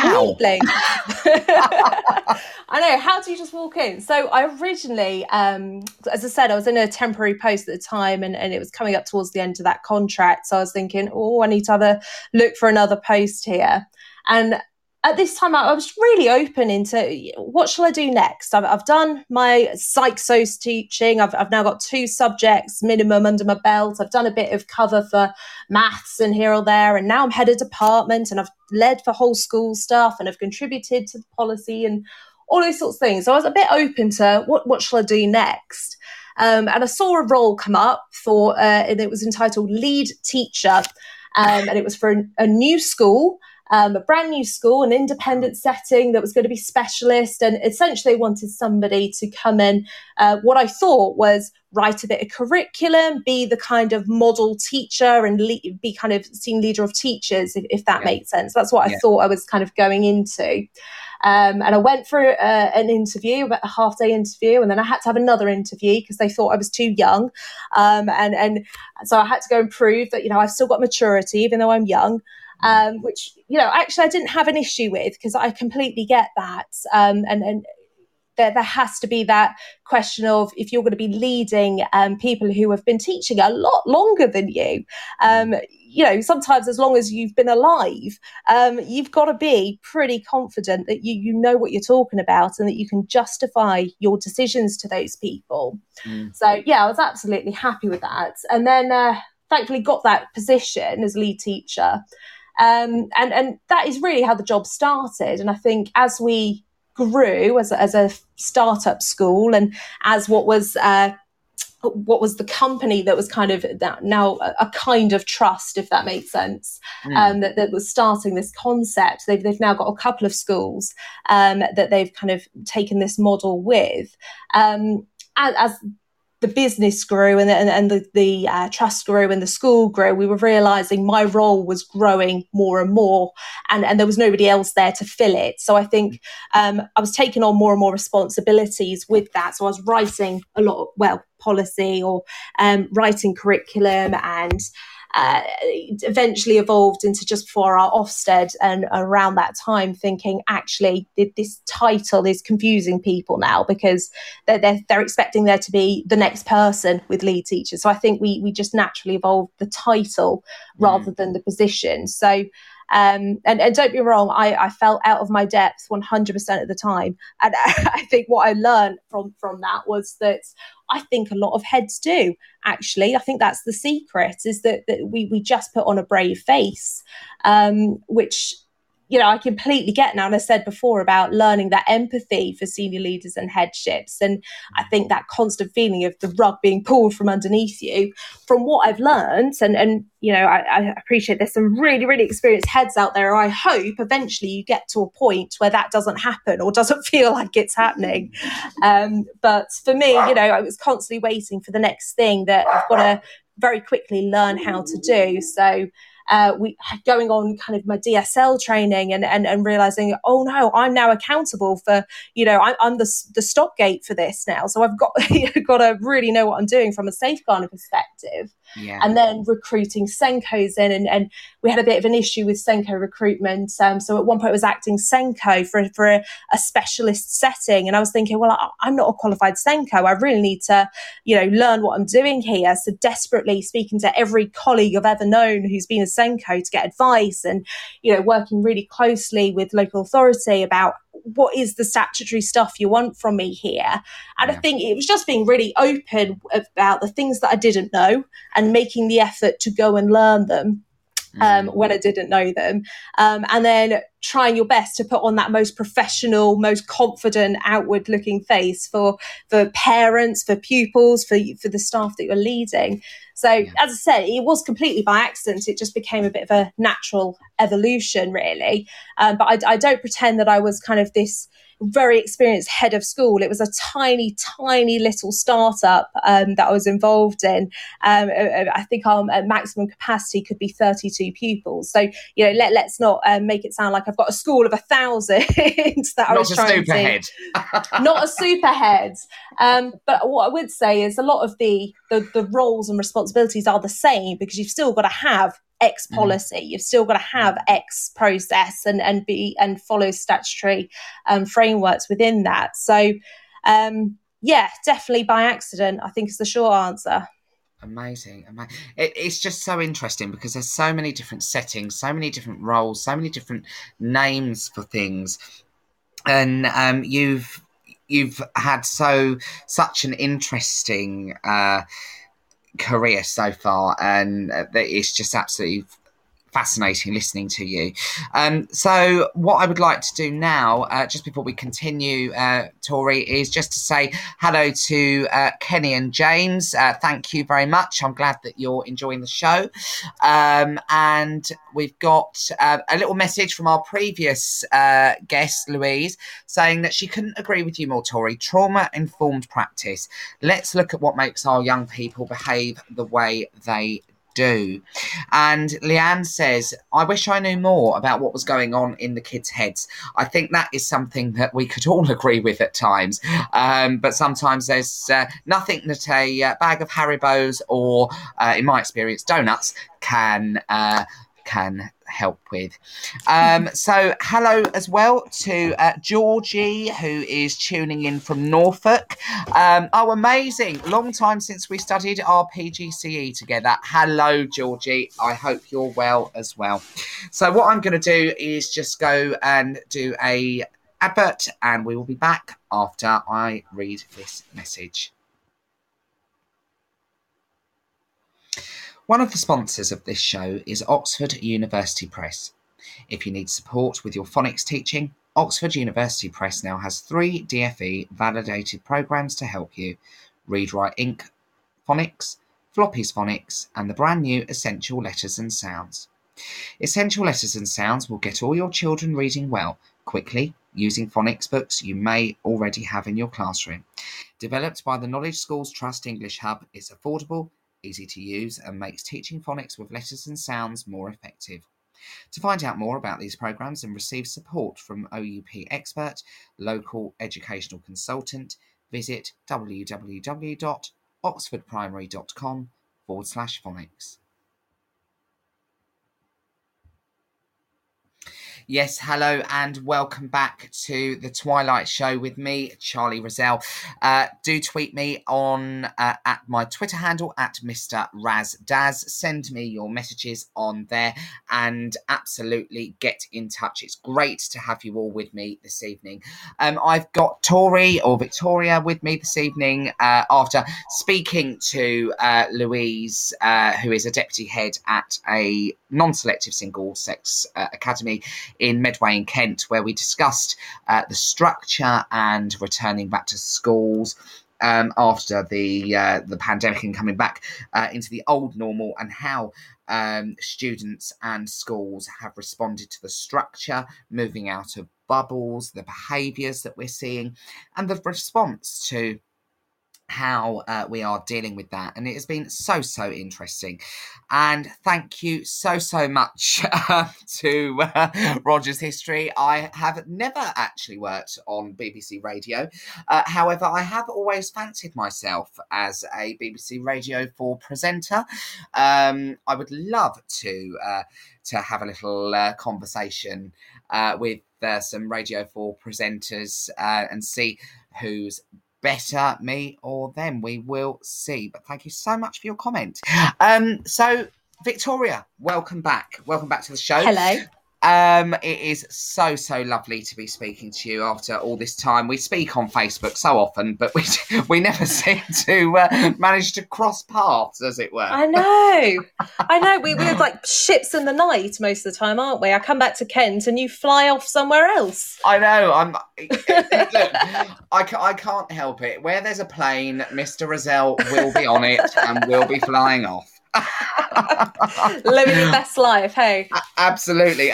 I know. How do you just walk in? So I originally, as I said, I was in a temporary post at the time, and it was coming up towards the end of that contract. So I was thinking, I need to have a look for another post here. And at this time, I was really open into what shall I do next. I've done my psych-soc teaching. I've now got 2 subjects minimum under my belt. I've done a bit of cover for maths and here or there. And now I'm head of department, and I've led for whole school stuff, and I've contributed to the policy and all those sorts of things. So I was a bit open to what shall I do next. And I saw a role come up and it was entitled lead teacher. And it was for a new school. A brand new school, an independent setting that was going to be specialist, and essentially they wanted somebody to come in, what I thought was write a bit of curriculum, be the kind of model teacher, and be kind of team leader of teachers, if that makes sense. That's what I thought I was kind of going into. And I went for an interview, about a half-day interview, and then I had to have another interview because they thought I was too young. And so I had to go and prove that, I've still got maturity, even though I'm young. Which, actually I didn't have an issue with, because I completely get that. And there has to be that question of, if you're going to be leading people who have been teaching a lot longer than you, sometimes as long as you've been alive, you've got to be pretty confident that you know what you're talking about and that you can justify your decisions to those people. So, I was absolutely happy with that. And then thankfully got that position as lead teacher. And that is really how the job started. And I think as we grew as a startup school, and as what was the company that was kind of that now a kind of trust, if that makes sense, that was starting this concept. They've now got a couple of schools that they've kind of taken this model with. As the business grew and the trust grew and the school grew, we were realising my role was growing more and more, and there was nobody else there to fill it. So I think I was taking on more and more responsibilities with that. So I was writing a lot of, policy, or writing curriculum, and eventually evolved into just before our Ofsted, and around that time thinking, actually, this title is confusing people now because they're expecting there to be the next person with lead teachers. So I think we just naturally evolved the title rather than the position. So and don't be wrong, I felt out of my depth 100% of the time. And I think what I learned from that was that I think a lot of heads do, actually. I think that's the secret, is that we just put on a brave face, which, you know, I completely get now. And I said before about learning that empathy for senior leaders and headships. And I think that constant feeling of the rug being pulled from underneath you, from what I've learned, and you know, I appreciate there's some really, really experienced heads out there. I hope eventually you get to a point where that doesn't happen or doesn't feel like it's happening. But for me, you know, I was constantly waiting for the next thing that I've got to very quickly learn how to do. So we going on kind of my DSL training and realizing, oh no, I'm now accountable for, you know, I'm the stopgate for this now. So I've got to really know what I'm doing from a safeguarding perspective. Yeah. And then recruiting Senkos in, and we had a bit of an issue with Senko recruitment. So at one point I was acting Senko for a specialist setting, and I was thinking, well, I'm not a qualified Senko. I really need to, you know, learn what I'm doing here. So desperately speaking to every colleague I've ever known who's been a Senko to get advice, and, you know, working really closely with local authority about what is the statutory stuff you want from me here. And I think it was just being really open about the things that I didn't know and making the effort to go and learn them when I didn't know them. And then trying your best to put on that most professional, most confident, outward looking face for parents, for pupils, for the staff that you're leading. So as I said, it was completely by accident. It just became a bit of a natural evolution, really. But I don't pretend that I was kind of this very experienced head of school. It was a tiny, tiny little startup that I was involved in. I think our maximum capacity could be 32 pupils. So, you know, let's not make it sound like I've got a school of 1,000 that I was trying to. Not a super head. But what I would say is a lot of the roles and responsibilities are the same, because you've still got to have X policy, you've still got to have X process and follow statutory frameworks within that. So definitely by accident, I think is the short answer. Amazing. It's just so interesting because there's so many different settings, so many different roles, so many different names for things, and you've had such an interesting career so far, and it's just absolutely fascinating listening to you. So what I would like to do now, just before we continue, Tori, is just to say hello to Kenny and James. Thank you very much. I'm glad that you're enjoying the show. And we've got a little message from our previous guest, Louise, saying that she couldn't agree with you more, Tori. Trauma-informed practice. Let's look at what makes our young people behave the way they do. And Leanne says, I wish I knew more about what was going on in the kids' heads. I think that is something that we could all agree with at times. But sometimes there's nothing that a bag of Haribos or, in my experience, donuts can help with. So hello as well to Georgie, who is tuning in from Norfolk. Oh, amazing. Long time since we studied our PGCE together. Hello, Georgie. I hope you're well as well. So what I'm going to do is just go and do a advert, and we will be back after I read this message. One of the sponsors of this show is Oxford University Press. If you need support with your phonics teaching, Oxford University Press now has 3 DFE validated programs to help you: Read Write Inc. Phonics, Floppy's Phonics, and the brand new Essential Letters and Sounds. Essential Letters and Sounds will get all your children reading well, quickly, using phonics books you may already have in your classroom. Developed by the Knowledge Schools Trust English Hub, it's affordable, easy to use, and makes teaching phonics with letters and sounds more effective. To find out more about these programs and receive support from OUP expert, local educational consultant, visit www.oxfordprimary.com/phonics. Yes, hello and welcome back to the Twilight Show with me, Charlie Rozelle. Do tweet me on at my Twitter handle at Mr. Razdaz. Send me your messages on there and absolutely get in touch. It's great to have you all with me this evening. I've got Tori or Victoria with me this evening after speaking to Louise, who is a deputy head at a non-selective single-sex academy in Medway in Kent, where we discussed the structure and returning back to schools after the pandemic and coming back into the old normal, and how students and schools have responded to the structure, moving out of bubbles, the behaviours that we're seeing, and the response to how we are dealing with that. And it has been so interesting, and thank you so much to Rogers History. I have never actually worked on BBC Radio, however I have always fancied myself as a BBC Radio 4 presenter. I would love to have a little conversation with some Radio 4 presenters and see who's better, me or them. We will see. But thank you so much for your comment. So, Victoria, welcome back. Welcome back to the show. Hello. It is so lovely to be speaking to you after all this time. We speak on Facebook so often, but we never seem to manage to cross paths, as it were. I know. We're like ships in the night most of the time, aren't we? I come back to Kent and you fly off somewhere else. I know. Look, I can't help it. Where there's a plane, Mr. Rozelle will be on it and will be flying off. Living the best life, hey. Absolutely.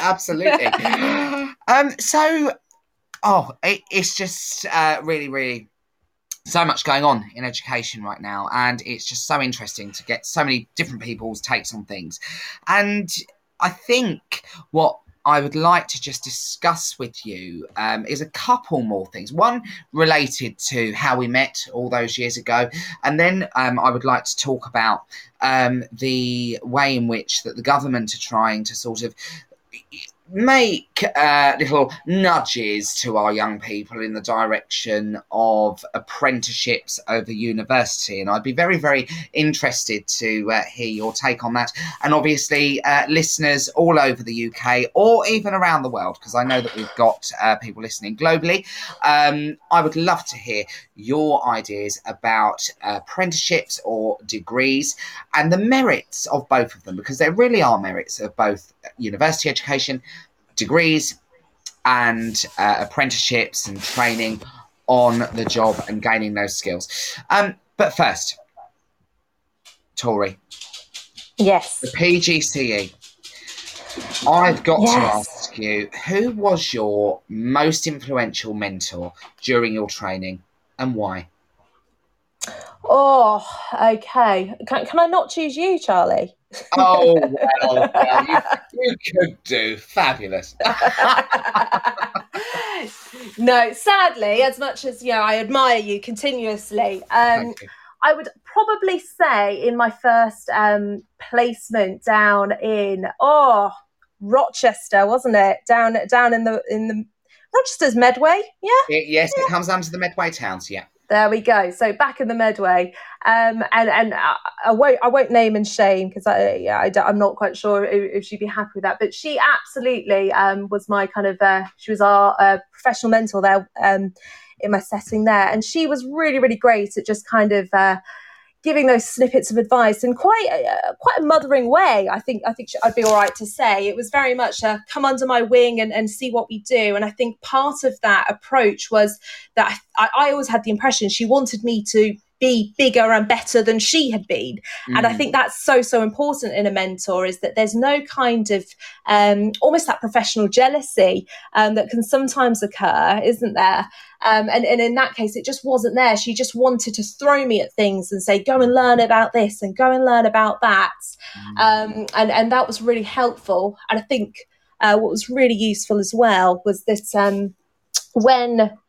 It's just really so much going on in education right now, and it's just so interesting to get so many different people's takes on things. And I think what I would like to just discuss with you is a couple more things. One related to how we met all those years ago, and then I would like to talk about the way in which that the government are trying to sort of make little nudges to our young people in the direction of apprenticeships over university. And I'd be very interested to hear your take on that. And obviously listeners all over the UK or even around the world, because I know that we've got people listening globally. I would love to hear your ideas about apprenticeships or degrees and the merits of both of them, because there really are merits of both university education, degrees and apprenticeships and training on the job and gaining those skills. But first, Tori. Yes. The PGCE. I've got to ask you, who was your most influential mentor during your training and why? Oh, okay. Can I not choose you, Charlie? Oh, well, you could do. Fabulous. No, sadly, as much as I admire you continuously, Thank you. I would probably say in my first placement down in Rochester, wasn't it? Down in the Rochester's Medway, yeah. Yes, it comes down to the Medway towns, yeah. There we go. So back in the Medway, and I won't name and shame because I'm not quite sure if she'd be happy with that. But she absolutely was my kind of she was our professional mentor there in my setting there, and she was really great at just kind of giving those snippets of advice in quite a mothering way. I think I'd be all right to say it was very much a come under my wing and see what we do. And I think part of that approach was that I always had the impression she wanted me to be bigger and better than she had been. And I think that's so important in a mentor, is that there's no kind of almost that professional jealousy that can sometimes occur, isn't there? And in that case, it just wasn't there. She just wanted to throw me at things and say, go and learn about this and go and learn about that. And that was really helpful. And I think what was really useful as well was that when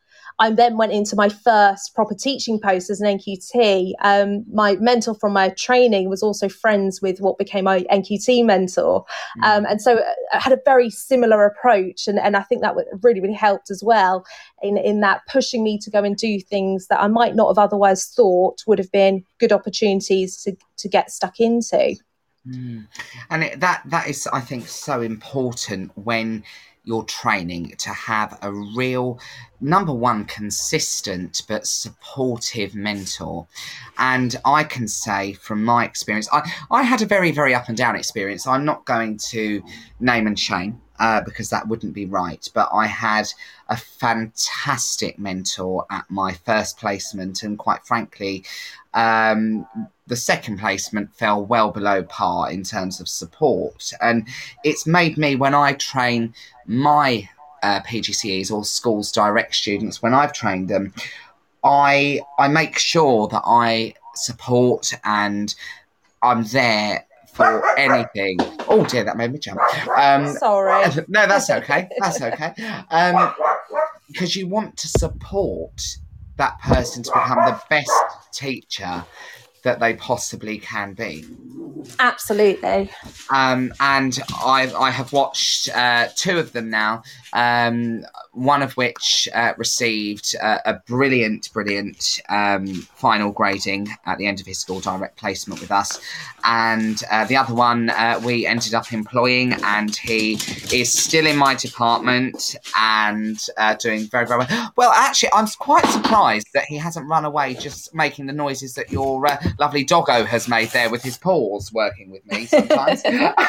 I then went into my first proper teaching post as an NQT. My mentor from my training was also friends with what became my NQT mentor. And so I had a very similar approach. And I think that really, really helped as well in that pushing me to go and do things that I might not have otherwise thought would have been good opportunities to get stuck into. And that is, I think, so important when you're training, to have a real, number one, consistent but supportive mentor. And I can say from my experience, I had a very, very up and down experience. I'm not going to name and shame because that wouldn't be right. But I had a fantastic mentor at my first placement, and quite frankly, the second placement fell well below par in terms of support. And it's made me, when I train my PGCEs or schools direct students, when I've trained them, I make sure that I support and I'm there for anything. Oh dear, that made me jump. Sorry. No, that's okay. That's okay. Because you want to support that person to become the best teacher that they possibly can be. Absolutely. And I have watched two of them now, one of which received a brilliant final grading at the end of his school direct placement with us. And the other one we ended up employing, and he is still in my department and doing very, very well. Well, actually, I'm quite surprised that he hasn't run away just making the noises that your lovely doggo has made there with his paws working with me sometimes.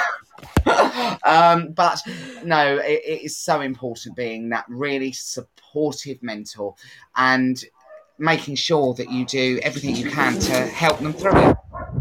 But no, it is so important being that really supportive mentor and making sure that you do everything you can to help them through it.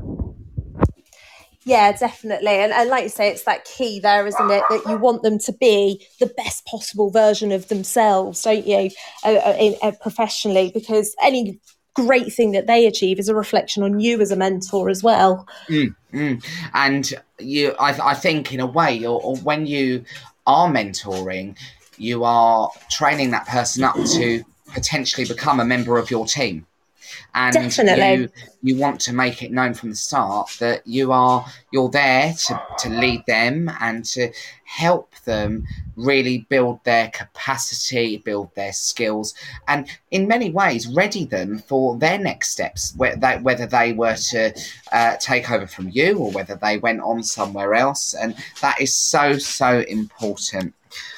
Yeah, definitely. And like you say, it's that key there, isn't it? That you want them to be the best possible version of themselves, don't you, professionally? Because any great thing that they achieve is a reflection on you as a mentor as well. And I think in a way, or when you are mentoring, you are training that person up to potentially become a member of your team. And definitely, you want to make it known from the start that you're there to lead them and to help them really build their capacity, build their skills, and in many ways ready them for their next steps, whether they were to take over from you or whether they went on somewhere else. And that is so, so important.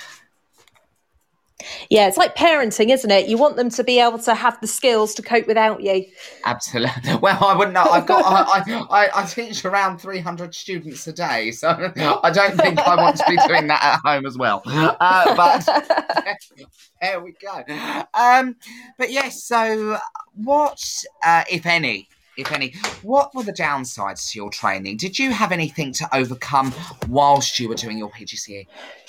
Yeah, it's like parenting, isn't it? You want them to be able to have the skills to cope without you. Absolutely. Well, I wouldn't know. I teach around 300 students a day, so I don't think I want to be doing that at home as well. But there we go. But yes, so what, if any, what were the downsides to your training? Did you have anything to overcome whilst you were doing your PGCE?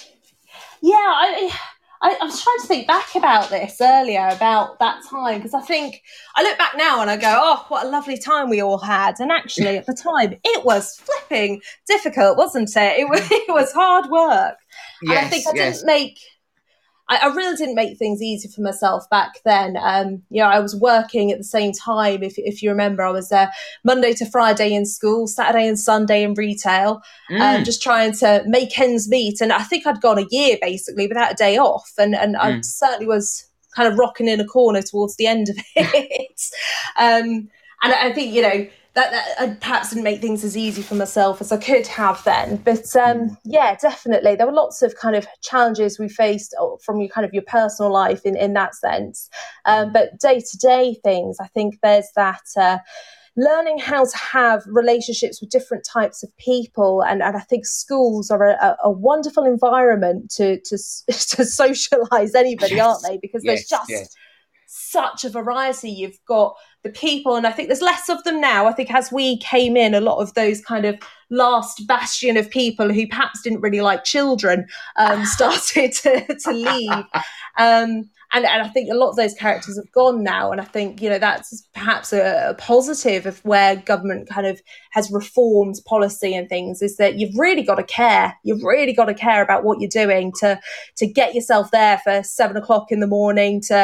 Yeah, I was trying to think back about this earlier, about that time, because I think I look back now and I go, oh, what a lovely time we all had. And actually, at the time, it was flipping difficult, wasn't it? It was hard work. Yes, and I think I really didn't make things easy for myself back then. I was working at the same time. If you remember, I was Monday to Friday in school, Saturday and Sunday in retail, just trying to make ends meet. And I think I'd gone a year basically without a day off. And I certainly was kind of rocking in a corner towards the end of it. And I think, that I perhaps didn't make things as easy for myself as I could have then. But yeah, definitely. There were lots of kind of challenges we faced from your personal life in that sense. But day-to-day things, I think there's that learning how to have relationships with different types of people. And I think schools are a wonderful environment to socialise anybody, aren't they? Because there's just such a variety. You've got the people, and I think there's less of them now. I think as we came in, a lot of those kind of last bastion of people who perhaps didn't really like children started to leave. And I think a lot of those characters have gone now. And I think, that's perhaps a positive of where government kind of has reformed policy and things, is that you've really got to care. You've really got to care about what you're doing to get yourself there for 7 o'clock in the morning, to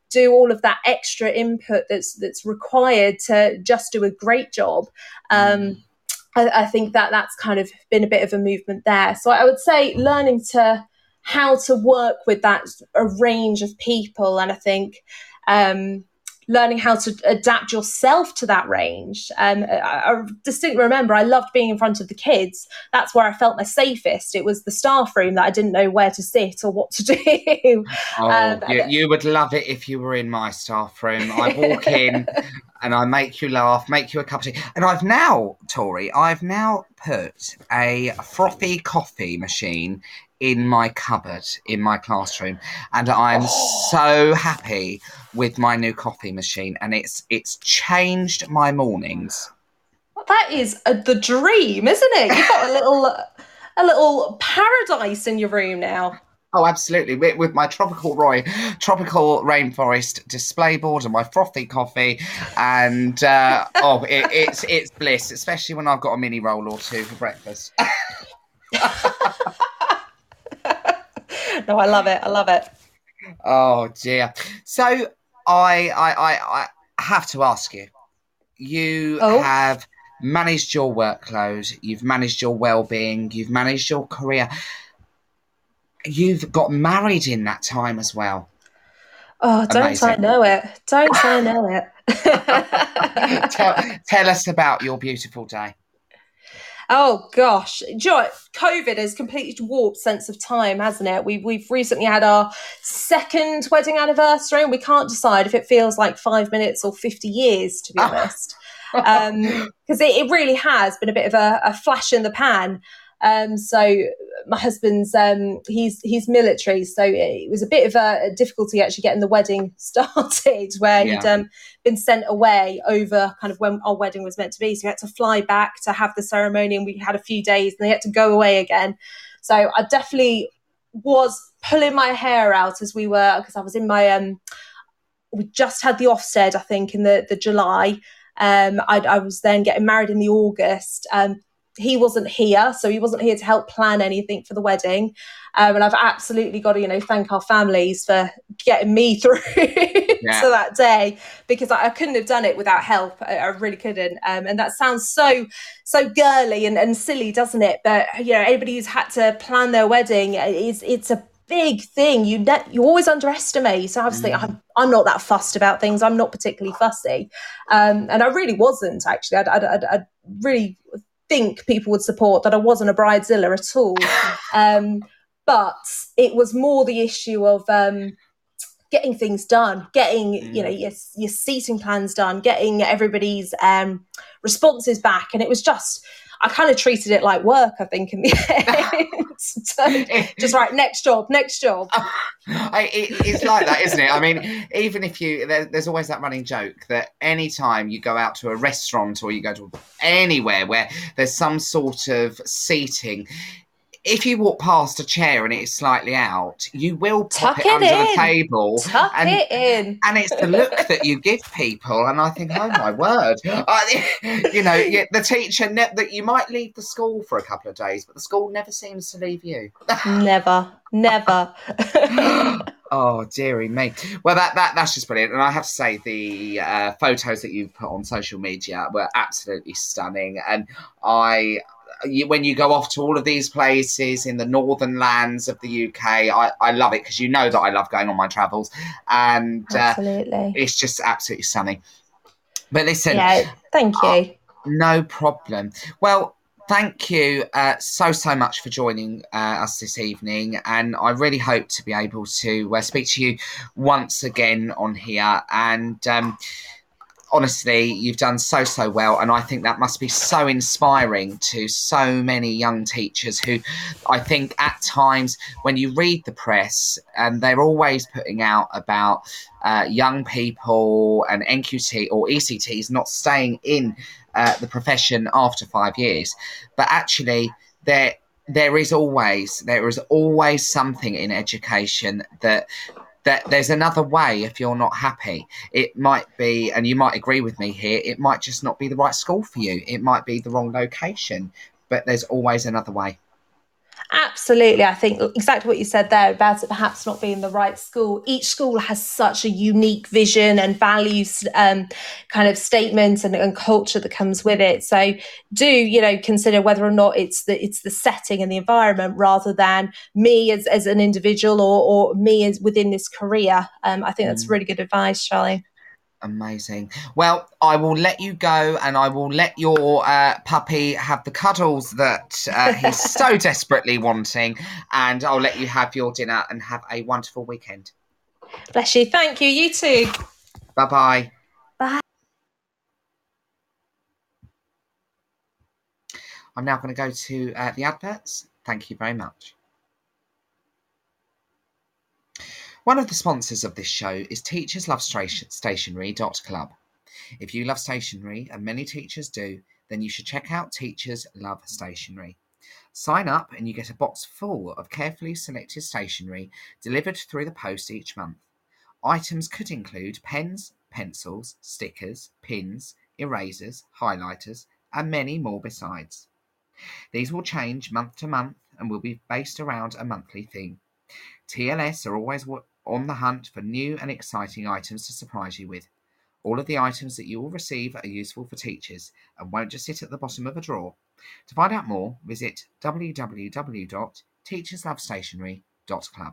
do all of that extra input that's required to just do a great job. I think that's kind of been a bit of a movement there. So I would say learning how to work with a range of people, and I think learning how to adapt yourself to that range. I distinctly remember I loved being in front of the kids. That's where I felt my safest. It was the staff room that I didn't know where to sit or what to do. You would love it if you were in my staff room. I walk in and I make you laugh, make you a cup of tea. And I've now put a frothy coffee machine in my cupboard in my classroom, and I'm so happy with my new coffee machine, and it's changed my mornings. That is the dream, isn't it? You've got a little paradise in your room now. Oh, absolutely. With my tropical rainforest display board and my frothy coffee, and it's bliss, especially when I've got a mini roll or two for breakfast. No, I love it. Oh dear. So I have to ask you. You have managed your workload. You've managed your well-being. You've managed your career. You've got married in that time as well. Oh, don't I know it? Don't I know it? Tell us about your beautiful day. Oh gosh, do you know what? COVID has completely warped sense of time, hasn't it? We've recently had our second wedding anniversary, and we can't decide if it feels like 5 minutes or 50 years, to be honest. Because it really has been a bit of a flash in the pan. So my husband's he's military, so it was a bit of a difficulty actually getting the wedding started, where he'd been sent away over kind of when our wedding was meant to be. So we had to fly back to have the ceremony, and we had a few days, and they had to go away again. So I definitely was pulling my hair out as we were, because I was in my we just had the Ofsted, I think, in the July. I was then getting married in the August. He wasn't here, so he wasn't here to help plan anything for the wedding. And I've absolutely got to, thank our families for getting me through to that day, because I couldn't have done it without help. I really couldn't. And that sounds so girly and silly, doesn't it? But, anybody who's had to plan their wedding, it's a big thing. You always underestimate. So obviously I'm not that fussed about things. I'm not particularly fussy. And I really wasn't, actually. I'd really think people would support that I wasn't a bridezilla at all. But it was more the issue of getting things done, getting your seating plans done, getting everybody's responses back. And it was just, I kind of treated it like work, I think, in the end. So just right, next job. It's like that, isn't it? I mean, even if there's always that running joke that anytime you go out to a restaurant or you go to anywhere where there's some sort of seating, if you walk past a chair and it's slightly out, you will pop it under the table. Tuck it in. And it's the look that you give people. And I think, oh, my word. The teacher, that you might leave the school for a couple of days, but the school never seems to leave you. Never. Oh, dearie me. Well, that's just brilliant. And I have to say, the photos that you've put on social media were absolutely stunning. And when you go off to all of these places in the northern lands of the UK, I love it, because that I love going on my travels, and absolutely, it's just absolutely stunning. But listen, thank you. No problem. Well, thank you so much for joining us this evening, and I really hope to be able to speak to you once again on here. And honestly, you've done so well, and I think that must be so inspiring to so many young teachers who, I think at times when you read the press, and they're always putting out about young people and NQT or ECTs not staying in the profession after 5 years, but actually there is always something in education that there's another way. If you're not happy, it might be, and you might agree with me here, it might just not be the right school for you. It might be the wrong location, but there's always another way. Absolutely. I think exactly what you said there about it perhaps not being the right school. Each school has such a unique vision and values kind of statement and culture that comes with it. So do, consider whether or not it's the setting and the environment rather than me as an individual or me as within this career. I think that's really good advice, Charlie. Amazing. Well, I will let you go and I will let your puppy have the cuddles that he's so desperately wanting, and I'll let you have your dinner and have a wonderful weekend. Bless you. Thank you. You too. Bye-bye. Bye. I'm now going to go to the adverts. Thank you very much. One of the sponsors of this show is Teachers Love Stationery.club. If you love stationery, and many teachers do, then you should check out Teachers Love Stationery. Sign up and you get a box full of carefully selected stationery delivered through the post each month. Items could include pens, pencils, stickers, pins, erasers, highlighters, and many more besides. These will change month to month and will be based around a monthly theme. TLS are always on the hunt for new and exciting items to surprise you with. All of the items that you will receive are useful for teachers and won't just sit at the bottom of a drawer. To find out more, visit www.teacherslovestationery.club.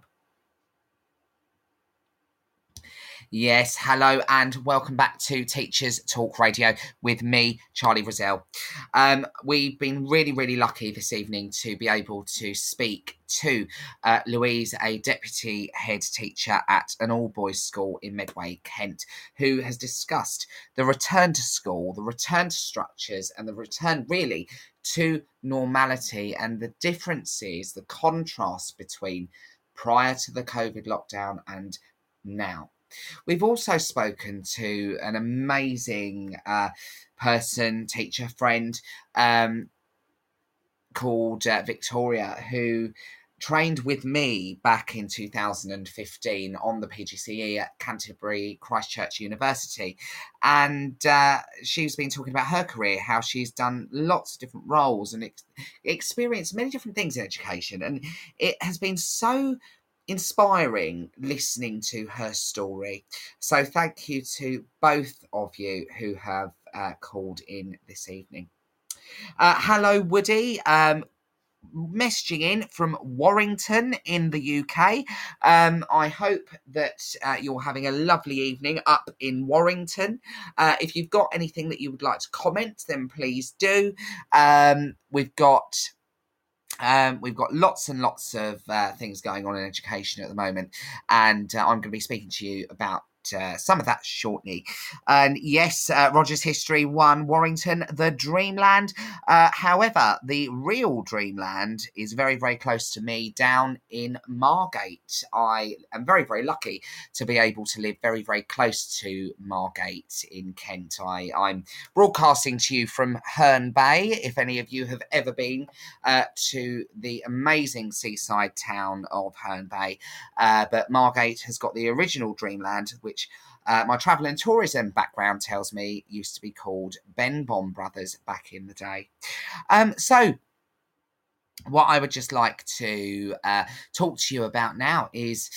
Yes, hello and welcome back to Teachers Talk Radio with me, Charlie Rozelle. We've been really, really lucky this evening to be able to speak to Louise, a deputy head teacher at an all-boys school in Medway, Kent, who has discussed the return to school, the return to structures, and the return really to normality and the differences, the contrast between prior to the COVID lockdown and now. We've also spoken to an amazing person, teacher, friend called Victoria, who trained with me back in 2015 on the PGCE at Canterbury Christchurch University. And she's been talking about her career, how she's done lots of different roles and experienced many different things in education. And it has been so inspiring listening to her story. So thank you to both of you who have called in this evening. Hello, Woody. Messaging in from Warrington in the UK. I hope that you're having a lovely evening up in Warrington. If you've got anything that you would like to comment, then please do. We've got lots and lots of things going on in education at the moment, and I'm going to be speaking to you about some of that shortly. And yes, Rogers History 1, Warrington, the Dreamland. However, the real Dreamland is very, very close to me down in Margate. I am very, very lucky to be able to live very, very close to Margate in Kent. I'm broadcasting to you from Herne Bay, if any of you have ever been to the amazing seaside town of Herne Bay. But Margate has got the original Dreamland, which my travel and tourism background tells me used to be called Benbourne Brothers back in the day. So what I would just like to talk to you about now is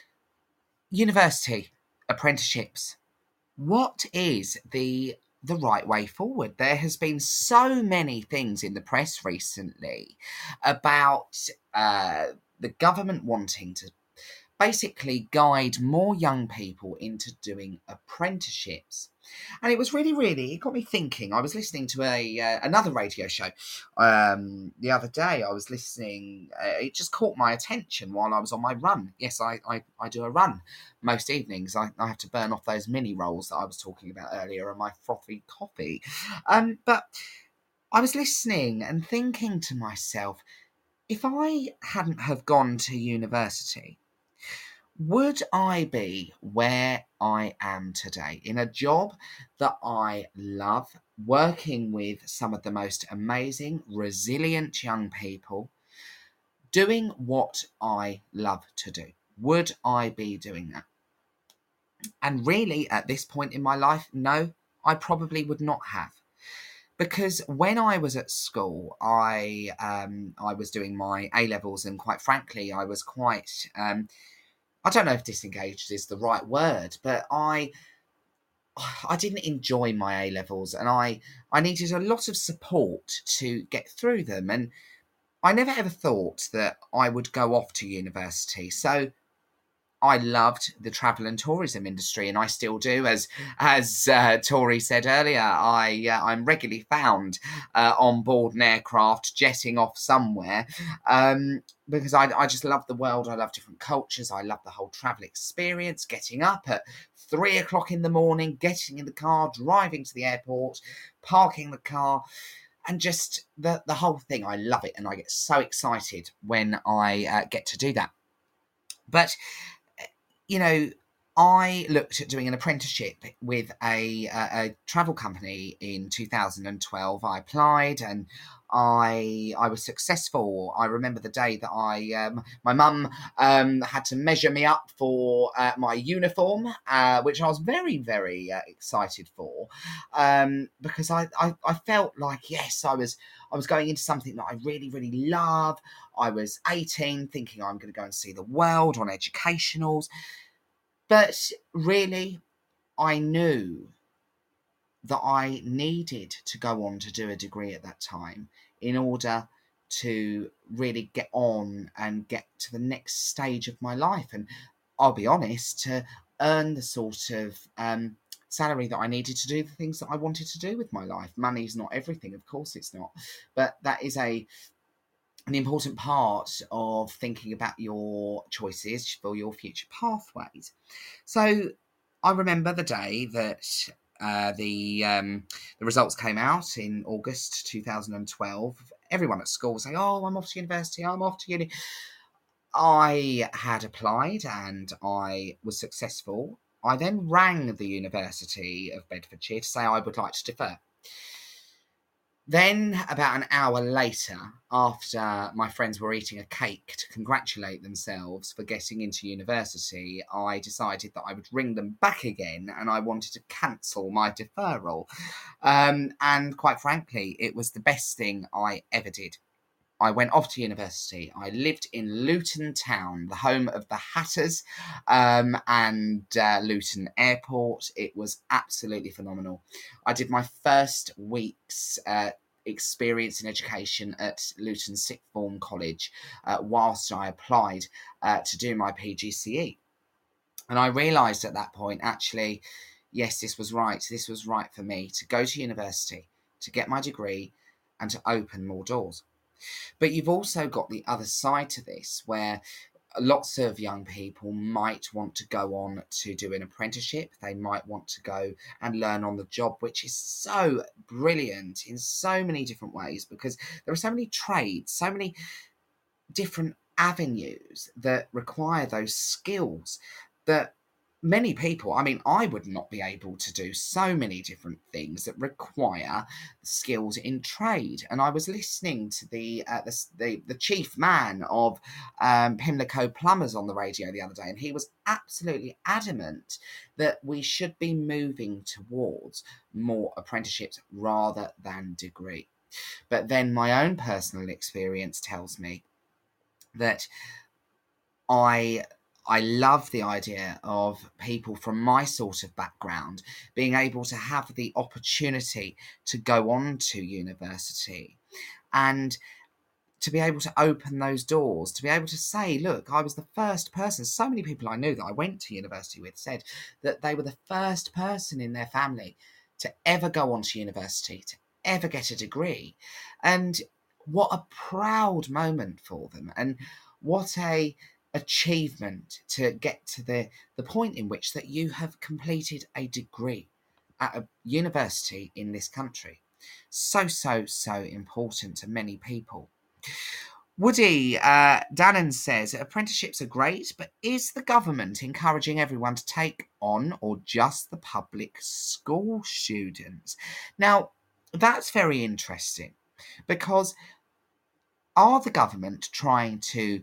university apprenticeships. What is the right way forward? There has been so many things in the press recently about the government wanting to basically guide more young people into doing apprenticeships. And it was really, it got me thinking. I was listening to another radio show the other day. I was listening, it just caught my attention while I was on my run. Yes, I do a run most evenings. I have to burn off those mini rolls that I was talking about earlier and my frothy coffee. But I was listening and thinking to myself, if I hadn't have gone to university, would I be where I am today in a job that I love, working with some of the most amazing, resilient young people, doing what I love to do? Would I be doing that? And really, at this point in my life, no, I probably would not have. Because when I was at school, I was doing my A levels, and quite frankly, I was quite I don't know if disengaged is the right word, but I didn't enjoy my A levels, and I needed a lot of support to get through them, and I never ever thought that I would go off to university. So I loved the travel and tourism industry, and I still do. As Tori said earlier, I'm regularly found on board an aircraft jetting off somewhere, because I just love the world. I love different cultures. I love the whole travel experience. Getting up at 3 o'clock in the morning, getting in the car, driving to the airport, parking the car. And just the whole thing, I love it, and I get so excited when I get to do that. But I looked at doing an apprenticeship with a travel company in 2012. I applied, and I was successful. I remember the day that my mum had to measure me up for my uniform, which I was very, very excited for, because I felt like, yes, I was going into something that I really, really love. I was 18, thinking I'm going to go and see the world on educationals. But really, I knew that I needed to go on to do a degree at that time in order to really get on and get to the next stage of my life. And I'll be honest, to earn the sort of salary that I needed to do the things that I wanted to do with my life. Money's not everything, of course it's not. But that is an important part of thinking about your choices for your future pathways. So I remember the day that the results came out in August 2012. Everyone at school was saying, "Oh, I'm off to university. I'm off to uni." I had applied and I was successful. I then rang the University of Bedfordshire to say I would like to defer. Then, about an hour later, after my friends were eating a cake to congratulate themselves for getting into university, I decided that I would ring them back again, and I wanted to cancel my deferral. And quite frankly, it was the best thing I ever did. I went off to university. I lived in Luton Town, the home of the Hatters, and Luton Airport. It was absolutely phenomenal. I did my first week's experience in education at Luton Sixth Form College whilst I applied to do my PGCE. And I realised at that point, actually, yes, this was right. This was right for me to go to university, to get my degree, and to open more doors. But you've also got the other side to this, where lots of young people might want to go on to do an apprenticeship. They might want to go and learn on the job, which is so brilliant in so many different ways, because there are so many trades, so many different avenues that require those skills that many people, I mean, I would not be able to do so many different things that require skills in trade. And I was listening to the chief man of Pimlico Plumbers on the radio the other day, and he was absolutely adamant that we should be moving towards more apprenticeships rather than degree. But then my own personal experience tells me that I love the idea of people from my sort of background being able to have the opportunity to go on to university and to be able to open those doors, to be able to say, look, I was the first person. So many people I knew that I went to university with said that they were the first person in their family to ever go on to university, to ever get a degree. And what a proud moment for them, and what a achievement to get to the point in which that you have completed a degree at a university in this country. So important to many people. Woody Dannon says, apprenticeships are great, but is the government encouraging everyone to take on, or just the public school students? Now, that's very interesting, because are the government trying to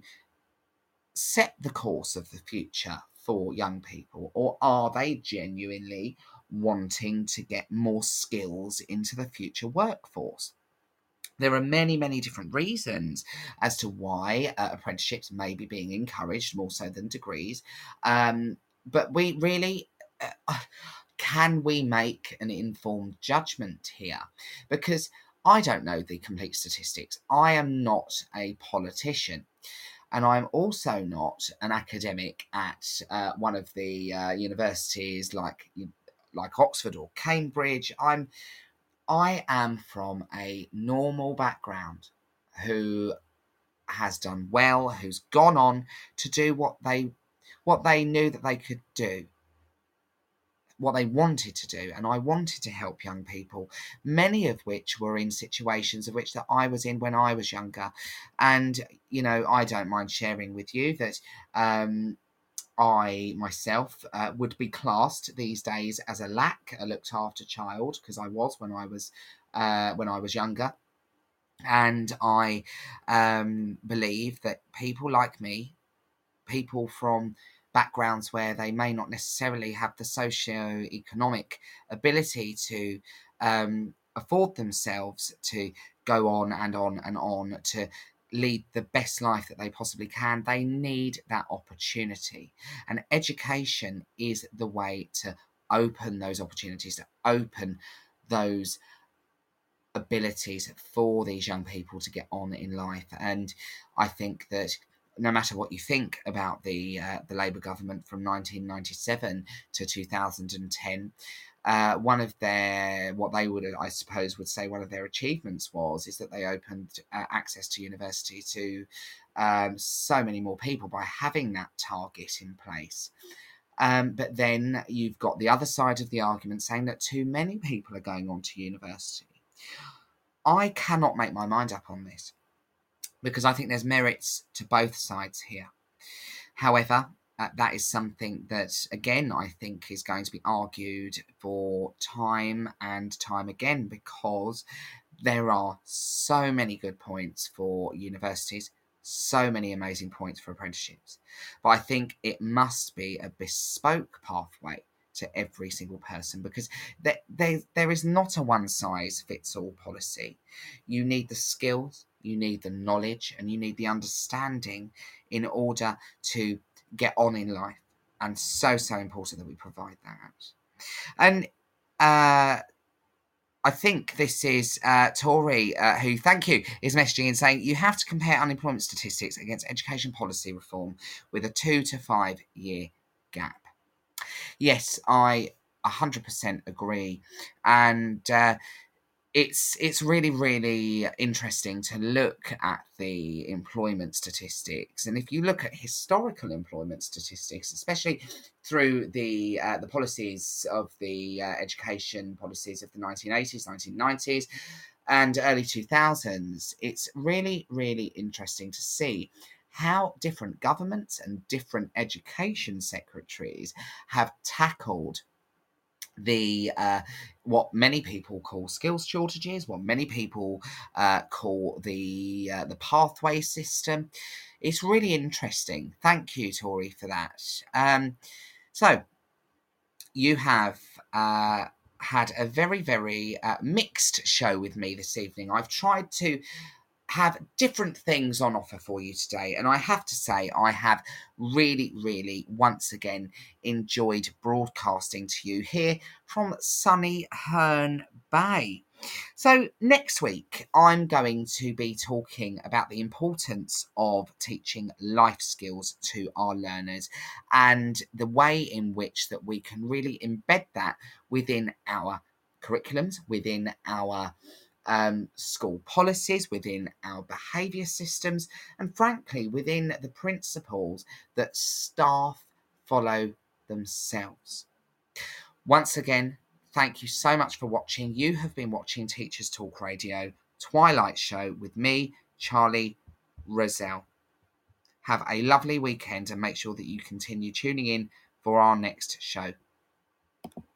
set the course of the future for young people, or are they genuinely wanting to get more skills into the future workforce. There are many, many different reasons as to why apprenticeships may be being encouraged more so than degrees. But we really, can we make an informed judgment here? Because I don't know the complete statistics. I am not a politician. And I'm also not an academic at one of the universities like Oxford or Cambridge. I am from a normal background who has done well, who's gone on to do what they knew that they could do, what they wanted to do. And I wanted to help young people, many of which were in situations of which that I was in when I was younger. And, I don't mind sharing with you that I myself would be classed these days as a looked after child, because I was when I was younger. And I believe that people like me, people from backgrounds where they may not necessarily have the socio-economic ability to afford themselves to go on and on and on to lead the best life that they possibly can, they need that opportunity. And education is the way to open those opportunities, to open those abilities for these young people to get on in life. And I think that no matter what you think about the Labour government from 1997 to 2010, one of their, what they would, I suppose, would say one of their achievements is that they opened access to university to so many more people by having that target in place. But then you've got the other side of the argument saying that too many people are going on to university. I cannot make my mind up on this because I think there's merits to both sides here. However, that is something that, again, I think is going to be argued for time and time again, because there are so many good points for universities, so many amazing points for apprenticeships. But I think it must be a bespoke pathway to every single person, because there is not a one-size-fits-all policy. You need the skills, you need the knowledge, and you need the understanding in order to get on in life. And so important that we provide that. And I think this is Tori, who, thank you, is messaging in saying, you have to compare unemployment statistics against education policy reform with a 2 to 5 year gap. Yes, I 100% agree. And it's really, really interesting to look at the employment statistics. And if you look at historical employment statistics, especially through the policies of the education policies of the 1980s, 1990s, and early 2000s, it's really, really interesting to see how different governments and different education secretaries have tackled the what many people call skills shortages, what many people call the pathway system. It's really interesting. Thank you, Tori, for that. So you have had a very, very mixed show with me this evening. I've tried to have different things on offer for you today, and I have to say I have really, really once again enjoyed broadcasting to you here from sunny Herne Bay. So next week I'm going to be talking about the importance of teaching life skills to our learners and the way in which that we can really embed that within our curriculums, within our school policies, within our behaviour systems, and frankly within the principles that staff follow themselves. Once again, thank you so much for watching. You have been watching Teachers Talk Radio Twilight Show with me, Charlie Rozelle. Have a lovely weekend and make sure that you continue tuning in for our next show.